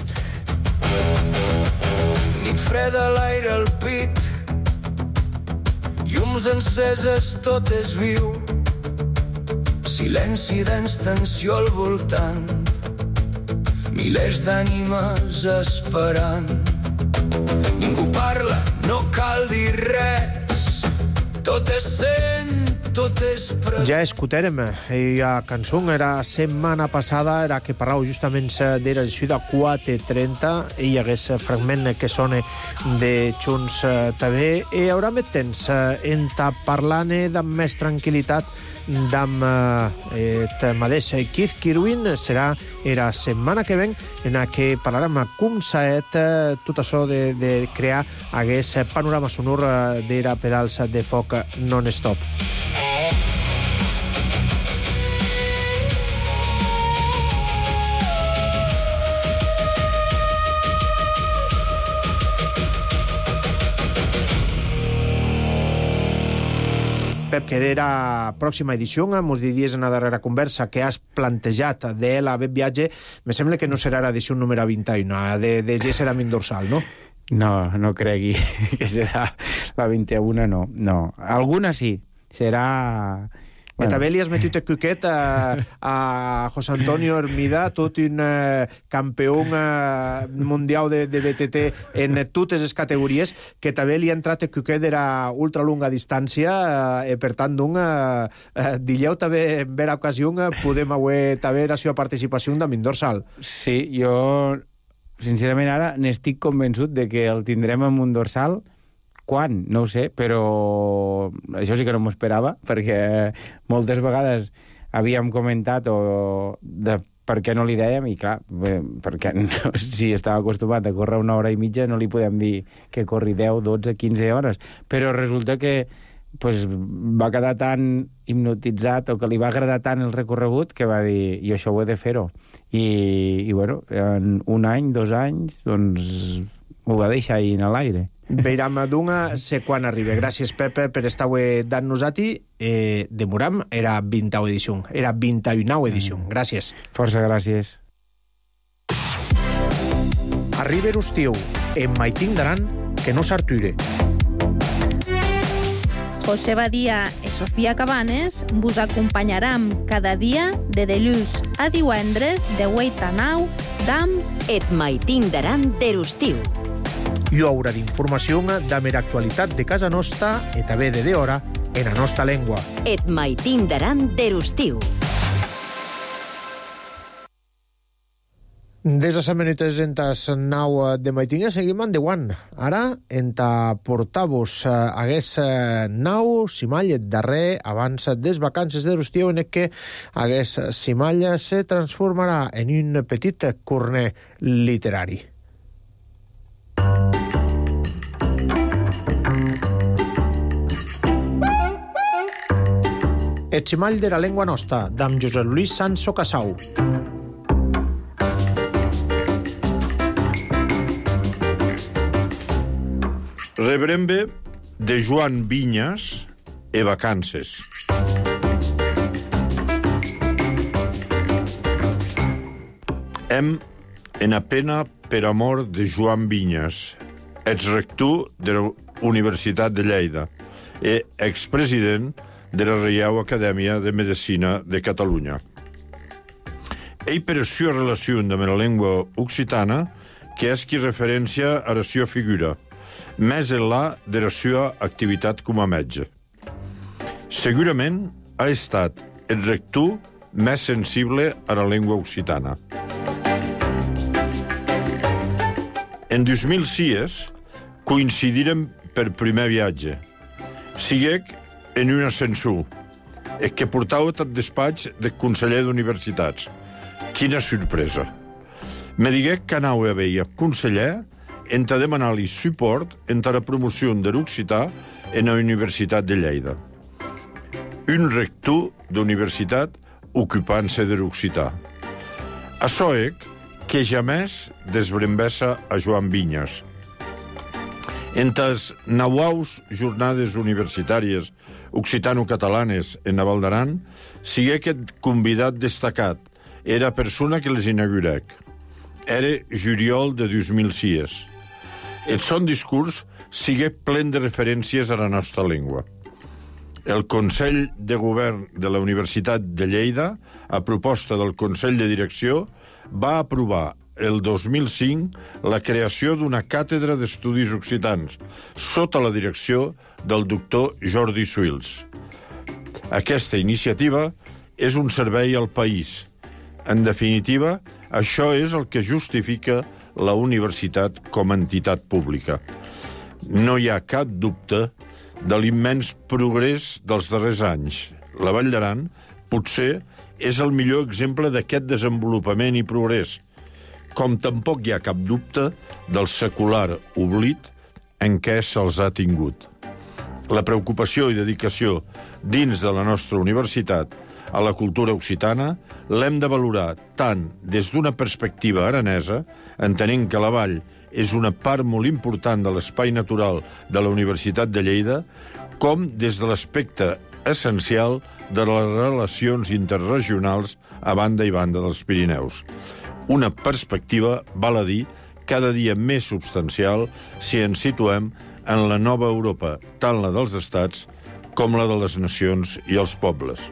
Nit freda, l'aire al pit, llums enceses, tot és viu, silenci dens, tensió al voltant, milers d'ànimes esperant. Ningú parla, no cal dir res, tot és sent, tot és present. Ja escutarem, la cançó era setmana passada, era que parlau justament d'era així de quatre trenta, i hi hagués fragment que sona de Junts també, i haurà més temps en parlant amb més tranquil·litat d'am eh, mateix Keith Kirwin. Serà la setmana que ven en què parlarem com s'ha eh, tot això de, de crear hagués panorama sonor d'era pedals de foc non-stop. Pep, que d'era pròxima edició, mos diries en la darrera conversa que has plantejat de la web viatge, me sembla que no serà l'edició número vint-i-u, de, de G S Damin Dorsal, no? No, no cregui que serà la vint-i-una, no. no. Alguna sí, serà... Bueno. Que també li has metut el cuquet a, a José Antonio Hermida, tot un uh, campió uh, mundial de, de B T T en totes les categories, que també li ha entrat el cuquet de la ultralonga distància, uh, i per tant, doncs, uh, uh, dilleu també en vera ocasió uh, podem haver també la seva participació en Damin Dorsal. Sí, jo, sincerament, ara n'estic convençut de que el tindrem en un dorsal. Quan? No ho sé, però això sí que no m'ho esperava, perquè moltes vegades havíem comentat o de per què no li dèiem, i clar, bé, perquè no, si estava acostumat a córrer una hora i mitja no li podem dir que corri deu, dotze, quinze hores, però resulta que pues, va quedar tan hipnotitzat o que li va agradar tant el recorregut que va dir, i això ho he de fer-ho. I, i bueno, en un any, dos anys, doncs ho va deixar ahir en l'aire. Veiram d'una sé quan arriba. Gràcies, Pepe, per estar dant-nos a ti. Eh, demoram, era vint-i-u edició. Era vint-i-u edició. Gràcies. Força gràcies. Arriba l'estiu. En Maitín d'Aran, que no s'arture. José Badia i Sofia Cabanes vos acompanyaran cada dia de dilluns a divendres de vuit a nou d'am Et Maitín d'Aran d'Erustiu. I haurà d'informació de mera actualitat de casa nostra i també de d'hora en la nostra llengua. Et Maitín d'Aran d'Erustiu. Des de set minuts en tas nou de Maitinga seguim endavant. Ara, en ta portar-vos hagués nou Simall darrer abans des vacances d'Erustiu, en què hagués Simall se transformarà en un petit corner literari. El Simall de la llengua nostra, d'en Josep Lluís Sanso Casau. Rebrembe de Joan Vinyas e vacances. Hem en pena per amor de Joan Vinyes, exrector de la Universitat de Lleida i expresident de la Reial Acadèmia de Medicina de Catalunya. Ell per la seva relació amb la llengua occitana, que és qui referència a la seva figura, més enllà de la seva activitat com a metge. Segurament ha estat el rector més sensible a la llengua occitana. En dos mil sis coincidirem per primer viatge. Siguec en un ascensor, el que portava tot despatx de conseller d'universitats. Quina sorpresa! Me digué que anava a veure conseller en a demanar-li suport en la promoció de l'occità en la Universitat de Lleida. Un rector d'universitat ocupant-se de l'occità. Açò és que jamés desbrembessa a Joan Vinyes. En les nauaus jornades universitàries occitano-catalanes en la Val d'Aran, sigué aquest convidat destacat, era persona que les inaugurec. Era juliol de dos mil sis. El son discurs sigué plen de referències a la nostra llengua. El Consell de Govern de la Universitat de Lleida, a proposta del Consell de Direcció, va aprovar el dos mil cinc la creació d'una càtedra d'estudis occitans, sota la direcció del doctor Jordi Suils. Aquesta iniciativa és un servei al país. En definitiva, això és el que justifica la universitat com a entitat pública. No hi ha cap dubte de l'immens progrés dels darrers anys. La Vall d'Aran potser és el millor exemple d'aquest desenvolupament i progrés, com tampoc hi ha cap dubte del secular oblit en què se'ls ha tingut. La preocupació i dedicació dins de la nostra universitat a la cultura occitana l'hem de valorar tant des d'una perspectiva aranesa, entenent que la Vall és una part molt important de l'espai natural de la Universitat de Lleida, com des de l'aspecte essencial de les relacions interregionals a banda i banda dels Pirineus. Una perspectiva, val a dir, cada dia més substancial si ens situem en la nova Europa, tant la dels estats com la de les nacions i els pobles.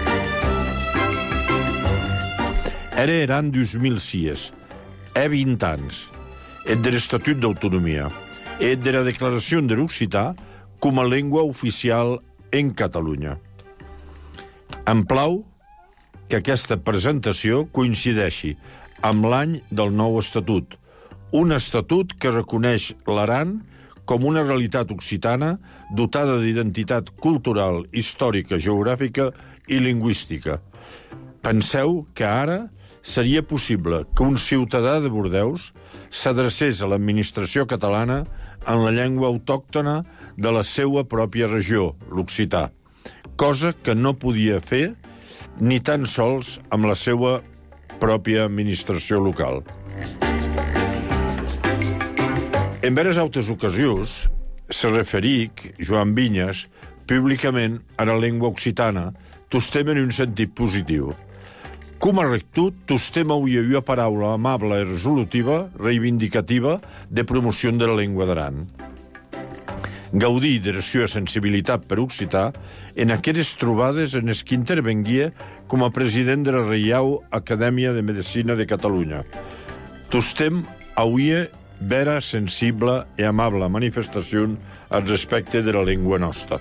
Era l'any dos mil sis, he vint anys, et de l'Estatut d'Autonomia, et de la declaració de l'occità com a llengua oficial en Catalunya. Em plau que aquesta presentació coincideixi amb l'any del nou Estatut, un estatut que reconeix l'Aran com una realitat occitana dotada d'identitat cultural, històrica, geogràfica i lingüística. Penseu que ara seria possible que un ciutadà de Bordeus s'adrecés a l'administració catalana en la llengua autòctona de la seva pròpia regió, l'occità, cosa que no podia fer ni tan sols amb la seva pròpia administració local. En veres altres ocasions, se referic, Joan Vinyes, públicament a la llengua occitana, tostem en un sentit positiu. Com a rector, tostem avui una paraula amable i resolutiva, reivindicativa, de promoció de la llengua d'Aran. Gaudir de la seva sensibilitat per occità en aquelles trobades en les que intervenguia com a president de la Reial Acadèmia de Medicina de Catalunya. Tostem avui vera sensible i amable manifestació al respecte de la llengua nostra.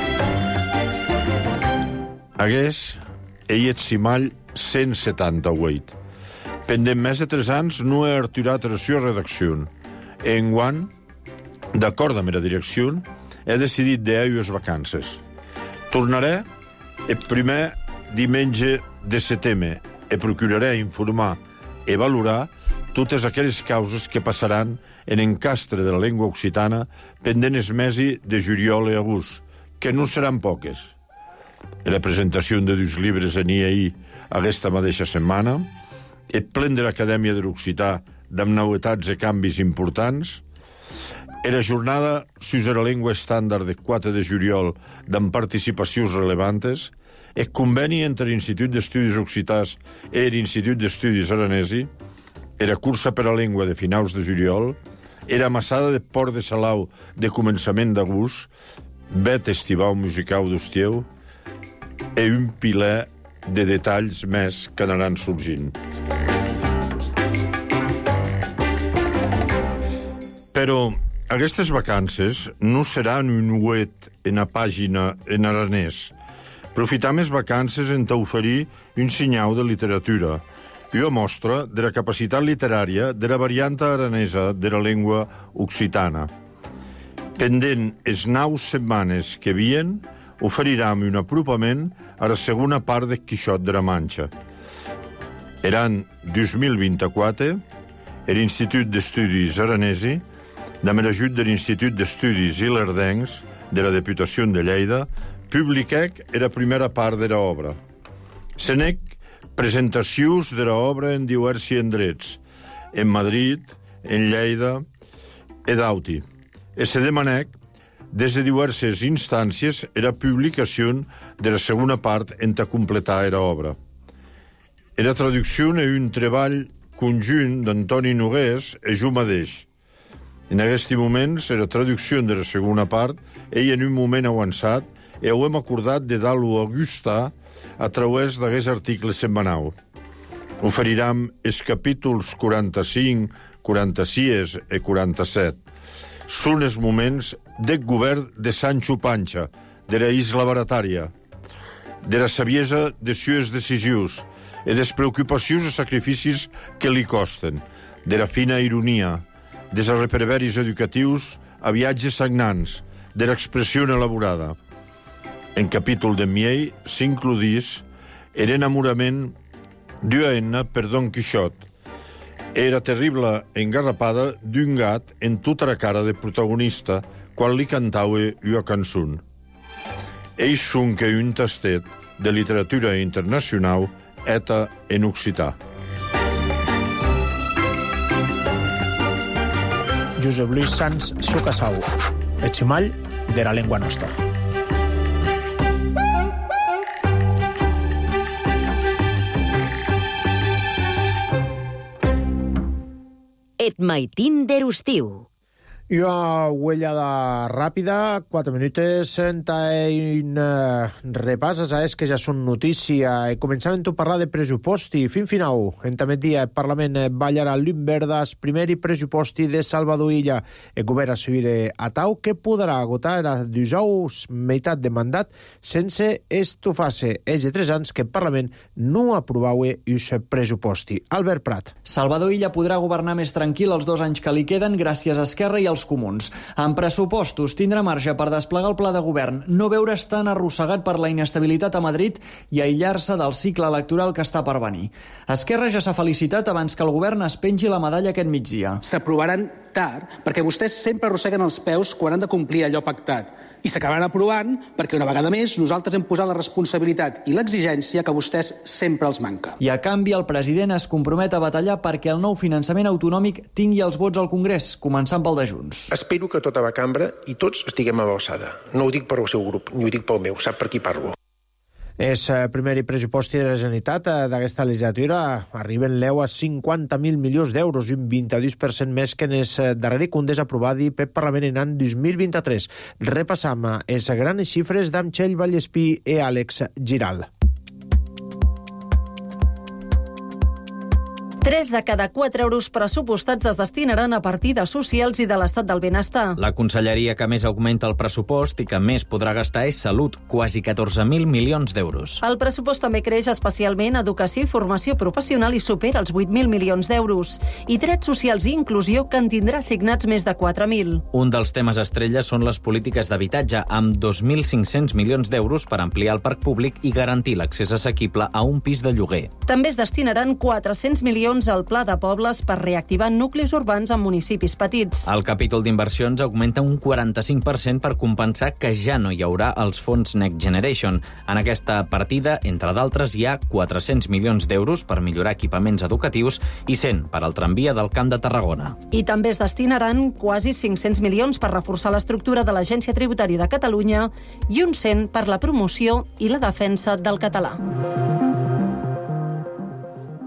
Hagués, ell et simall cent setanta-vuit. Pendent més de tres anys no he arturat la seva redacció. Enguany, d'acord amb la direcció, he decidit de les vacances. Tornaré el primer diumenge de setembre i procuraré informar i valorar totes aquelles causes que passaran en encastre de la llengua occitana pendent els mesos de juliol i agost, que no seran poques. La presentació de dos llibres ania ahir aquesta mateixa setmana, el plen de l'Acadèmia de l'Occità amb novetats i canvis importants, la jornada sus la llengua estàndard de quatre de juliol amb participacions relevantes, el conveni entre l'Institut d'Estudis Occitans i l'Institut d'Estudis Aranesi, era cursa per a llengua de finals de juliol, era amassada de port de salau de començament d'agost, vet estival musical d'Ustieu, i un piler de detalls més que anaran sorgint. Però aquestes vacances no seran un web en la pàgina en aranès. Aprofitam les vacances en t'oferir un senyal de literatura i una mostra de la capacitat literària de la variant aranesa de la llengua occitana. Pendent les nou setmanes que vien, oferirem un apropament a la segona part de Quixot de la Manxa. L'any dos mil vint-i-quatre, l'Institut d'Estudis Aranesi, amb l'ajut de l'Institut d'Estudis Ilerdencs de la Diputació de Lleida, publiquec la primera part de l'obra. Senec presentacions de l'obra en diversos indrets, en Madrid, en Lleida i d'Auti. I se demanec, des de diverses instàncies, la publicació de la segona part en ta completar l'obra. La traducció és un treball conjunt d'Antoni Nogués i jo mateix. En aquests moments, la traducció de la segona part és en un moment avançat i ho hem acordat de dar-lo a gustar a través d'aquests articles setmanals. Oferirem els capítols quaranta-cinc, quaranta-sis i quaranta-set. Són els moments del govern de Sancho Panxa, de la isla baratària, de la saviesa de sues decisions i des preocupacions i sacrificis que li costen, de la fina ironia, des reperveris educatius a viatges sagnants, de l'expressió elaborada. En capítol de Miei s'includís l'enamorament d'una enna per Don Quixot, era terrible engarrapada d'un gat en tota la cara de protagonista quan li cantava una cançó. Ells són que un tastet de literatura internacional eta en occità. Josep Luis Sans Sucasau, el ximall de la llengua nostra. Et maitin d'erustiu. I una uellada ràpida, quatre minutes, en un repàs a saber que ja són notícia. I començàvem a parlar de pressuposti. Fin final, en també dia, el Parlament ballarà l'Inverdas, primer i pressuposti de Salvador Illa. El govern a subir a tau que podrà agotar la dijous meitat de mandat sense estofar-se. És de tres anys que el Parlament no aprovava aquest pressuposti. Albert Prat. Salvador Illa podrà governar més tranquil els dos anys que li queden gràcies a Esquerra i als comuns. En pressupostos tindrà marge per desplegar el pla de govern, no veure's tan arrossegat per la inestabilitat a Madrid i aïllar-se del cicle electoral que està per venir. Esquerra ja s'ha felicitat abans que el govern es pengi la medalla aquest migdia. S'aprovaran tard perquè vostès sempre arrosseguen els peus quan han de complir allò pactat. I s'acabaran aprovant perquè una vegada més nosaltres hem posat la responsabilitat i l'exigència que vostès sempre els manca. I a canvi el president es compromet a batallar perquè el nou finançament autonòmic tingui els vots al Congrés, començant pel de Junts. Espero que tota la cambra i tots estiguem a l'alçada. No ho dic per al seu grup, ni ho dic pel meu, sap per qui parlo. És el primer pressupost de la Generalitat d'aquesta legislatura. Arriben l'eu a cinquanta mil milions d'euros, un vint-i-dos per cent més que en el darrer Condés aprovat pel Parlament en l'any dos mil vint-i-tres. Repassam les grans xifres d'en Txell Vallespí i Àlex Giral. Tres de cada quatre euros pressupostats es destinaran a partides socials i de l'estat del benestar. La conselleria que més augmenta el pressupost i que més podrà gastar és Salut, quasi catorze mil milions d'euros. El pressupost també creix especialment Educació i Formació Professional i supera els vuit mil milions d'euros. I Drets Socials i Inclusió, que en tindrà assignats més de quatre mil. Un dels temes estrella són les polítiques d'habitatge, amb dos mil cinc-cents milions d'euros per ampliar el parc públic i garantir l'accés assequible a un pis de lloguer. També es destinaran quatre-cents milions al Pla de Pobles per reactivar nuclis urbans en municipis petits. El capítol d'inversions augmenta un quaranta-cinc per cent per compensar que ja no hi haurà els fons Next Generation. En aquesta partida, entre d'altres, hi ha quatre-cents milions d'euros per millorar equipaments educatius i cent per al tramvia del Camp de Tarragona. I també es destinaran quasi cinc-cents milions per reforçar l'estructura de l'Agència Tributària de Catalunya i uns cent per la promoció i la defensa del català.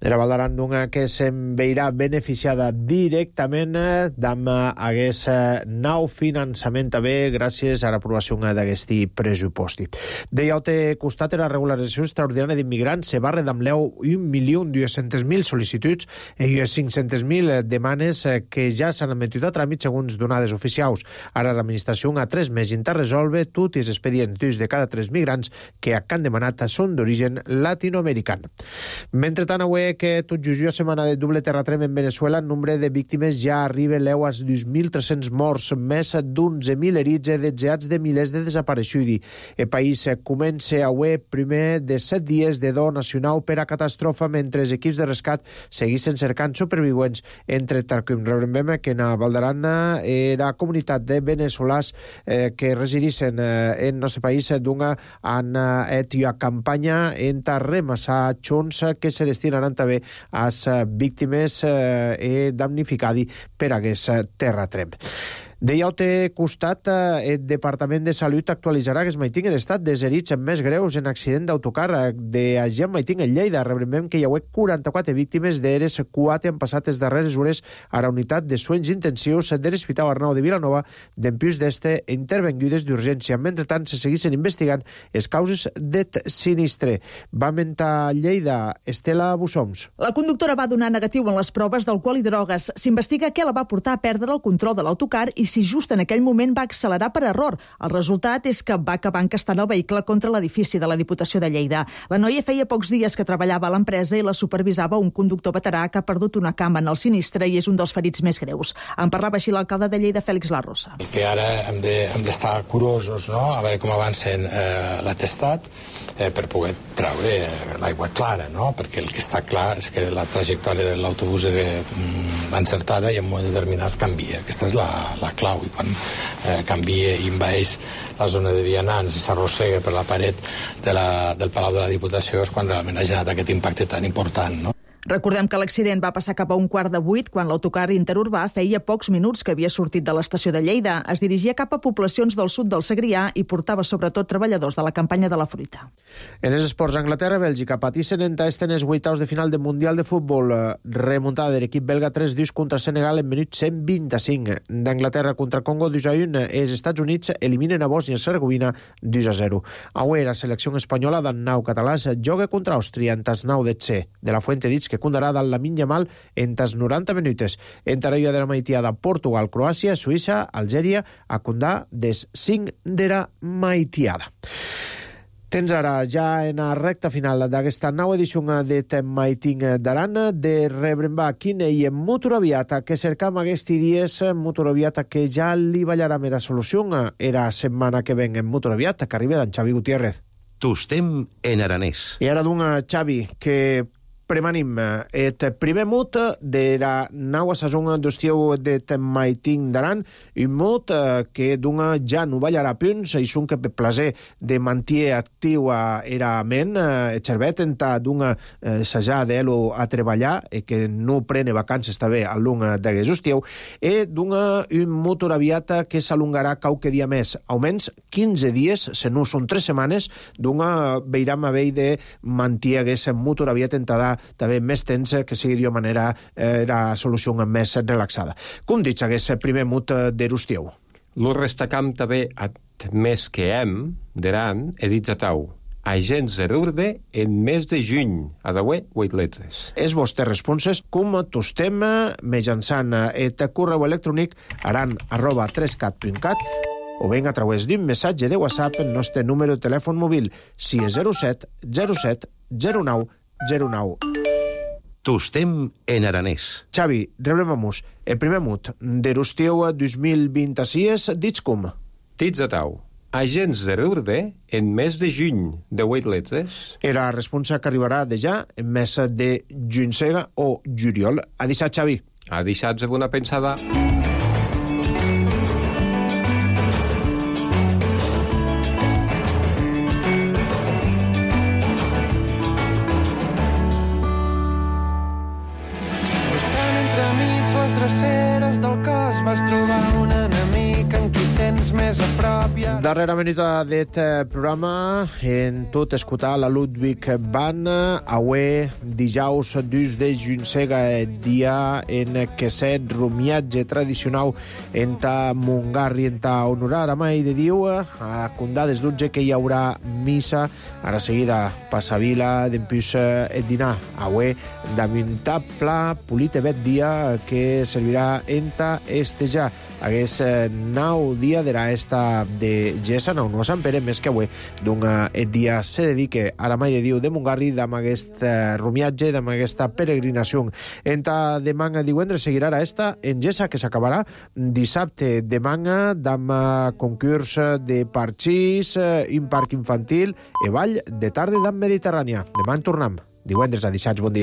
Era Valdaran d'una que se'n veirà beneficiada directament d'amb hagués nou finançament també gràcies a l'aprovació d'aquest pressuposti. Deia al costat era regularització extraordinària d'immigrants se barre d'amb leu un milió dues-centes mil sol·licituds i cinc-centes mil demanes que ja s'han admetit a tràmit segons donades oficials. Ara l'administració ha tres mesos per resoldre tots els expedients de cada tres migrants que han demanat són d'origen latinoamerican. Mentrestant, avui que tot just una setmana de doble terratrem en Venezuela, el nombre de víctimes ja arriba leu als dos mil tres-cents morts, més d'onze mil herits i desejats de milers de desapareixuts. El país comença avui primer de set dies de do nacional per a catàstrofe mentre els equips de rescat seguissin cercant supervivents entre Tarquim. Recordem que en Valdaran era comunitat de venezolans eh, que residissin eh, en el nostre país d'una han et una campanya entre remassar xons que se destinaran també a les víctimes eh, i damnificades per aquest terratrem. Deia al costat, el Departament de Salut actualitzarà que es maiting l'estat dels herits més greus en accident d'autocar de Agent Maiting en Lleida. Recordem que hi ha quaranta-quatre víctimes d'eres quatre han passat les darreres hores a la unitat de soins intensius de l'Hospital Arnau de Vilanova d'empius d'este intervengudes d'urgència. Mentrestant, se seguissin investigant les causes del sinistre. Va mentar Lleida, Estela Bussoms. La conductora va donar negatiu en les proves d'alcohol i drogues. S'investiga què la va portar a perdre el control de l'autocar i si just en aquell moment va accelerar per error. El resultat és que va acabar encastant el vehicle contra l'edifici de la Diputació de Lleida. La noia feia pocs dies que treballava a l'empresa i la supervisava un conductor veterà que ha perdut una cama en el sinistre i és un dels ferits més greus. En parlava així l'alcalde de Lleida, Fèlix Larrosa. El que ara hem de, hem d'estar curosos, no?, a veure com avancen eh, l'atestat eh, per poder treure l'aigua clara, no?, perquè el que està clar és que la trajectòria de l'autobús era mm, encertada i en un moment determinat canvia. Aquesta és la, la clau, i quan eh, canvia i envaeix la zona de vianants i s'arrossega per la paret de la, del Palau de la Diputació és quan realment ha generat aquest impacte tan important, no? Recordem que l'accident va passar cap a un quart de vuit quan l'autocar interurbà feia pocs minuts que havia sortit de l'estació de Lleida. Es dirigia cap a poblacions del sud del Segrià i portava sobretot treballadors de la campanya de la fruita. En els esports, Anglaterra i Bèlgica patissin en tasten els vuitaus de final del Mundial de Futbol. Remuntada de l'equip belga tres dos contra Senegal en minut cent vint-i-cinc. D'Anglaterra contra Congo dos a un. Els Estats Units eliminen a Bòsnia-Hercegovina dos a zero. Avui la selecció espanyola d'en nau català joga contra Àustria en tas nau de Tse. De la Fuente dits que condarà dalt la Minya Mal en tas noranta minuts. En tarella de la maitiada Portugal, Croàcia, Suïssa, Algèria, a condar des cinc de la maitiada. Tens ara ja en la recta final d'aquesta nova edició de Maiting d'Aran de rebrembar quina i en Motoraviata que cercam aquests dies Motoraviata que ja li ballarà mera solució era setmana que ven en Motoraviata que arriba d'en Xavi Gutiérrez. Tostem en aranès. I ara d'un Xavi que premanim et primer mot de la nova saison d'estiu de Maiting d'Aran, un mot que d'una ja no ballarà punts, i són que per placer de mantier actiu a era ment, et servet enta d'una sajar d'elo a treballar i que no prene vacances també a l'un d'aquest estiu, i d'una un Motoraviata que s'alongarà qualque dia més, almenys quinze dies, se no són tres setmanes, d'una veiram a vei de mantier aquesta Motoraviata entada també més tensa, que sigui d'una manera eh, la solució més relaxada. Com dic, aquest primer mut de l'estiu? Lo restacam també at més que hem d'Aran e dits a tau. Agents de Rurde en mes de juny, a d'avui, vuit letres. És vostres responses com tostem mitjançant et correu electrònic aran arroba trescat punt cat o ben a través d'un missatge de WhatsApp el nostre número de telèfon mòbil sis zero set zero set zero nou zero nou. Tostem en aranès. Xavi, rebrem-nos el primer mut de l'estiu dos mil vint-i-sis, dits com? Dits a tau. Agents de Rurde en mes de juny, de vuit letres. Era responsa que arribarà de ja en mes de juny-sega o juliol. A dissat, Xavi. A dissats amb una pensada. Dreceres del cos vas trobar un enemic en qui tens més a prop i ara Darrera minuta d'aquest programa, en tot escoltar la Ludwig Van, avui dijous dos de juny sega dia en què set rumiatge tradicional en ta Mungarri, en ta honorar a mai de Diu, a condades l'utge que hi haurà missa, ara seguida passavila d'empús et dinar. Avui d'amuntable polite bet dia que servirà en ta estejar. Hagués nau dia d'era esta de Gessa, no, no Sant Pere, més que avui, d'un et dia se dedique a la mai de Diu de Mungarri d'am aquest rumiatge, d'am aquesta peregrinació. Enta demà divendres seguirà esta en Gessa, que s'acabarà dissabte demà d'am concurs de parxís, un parc infantil, e ball de tarda d'am Mediterrània. Demà en tornem. Divendres a dissabte, bon dia.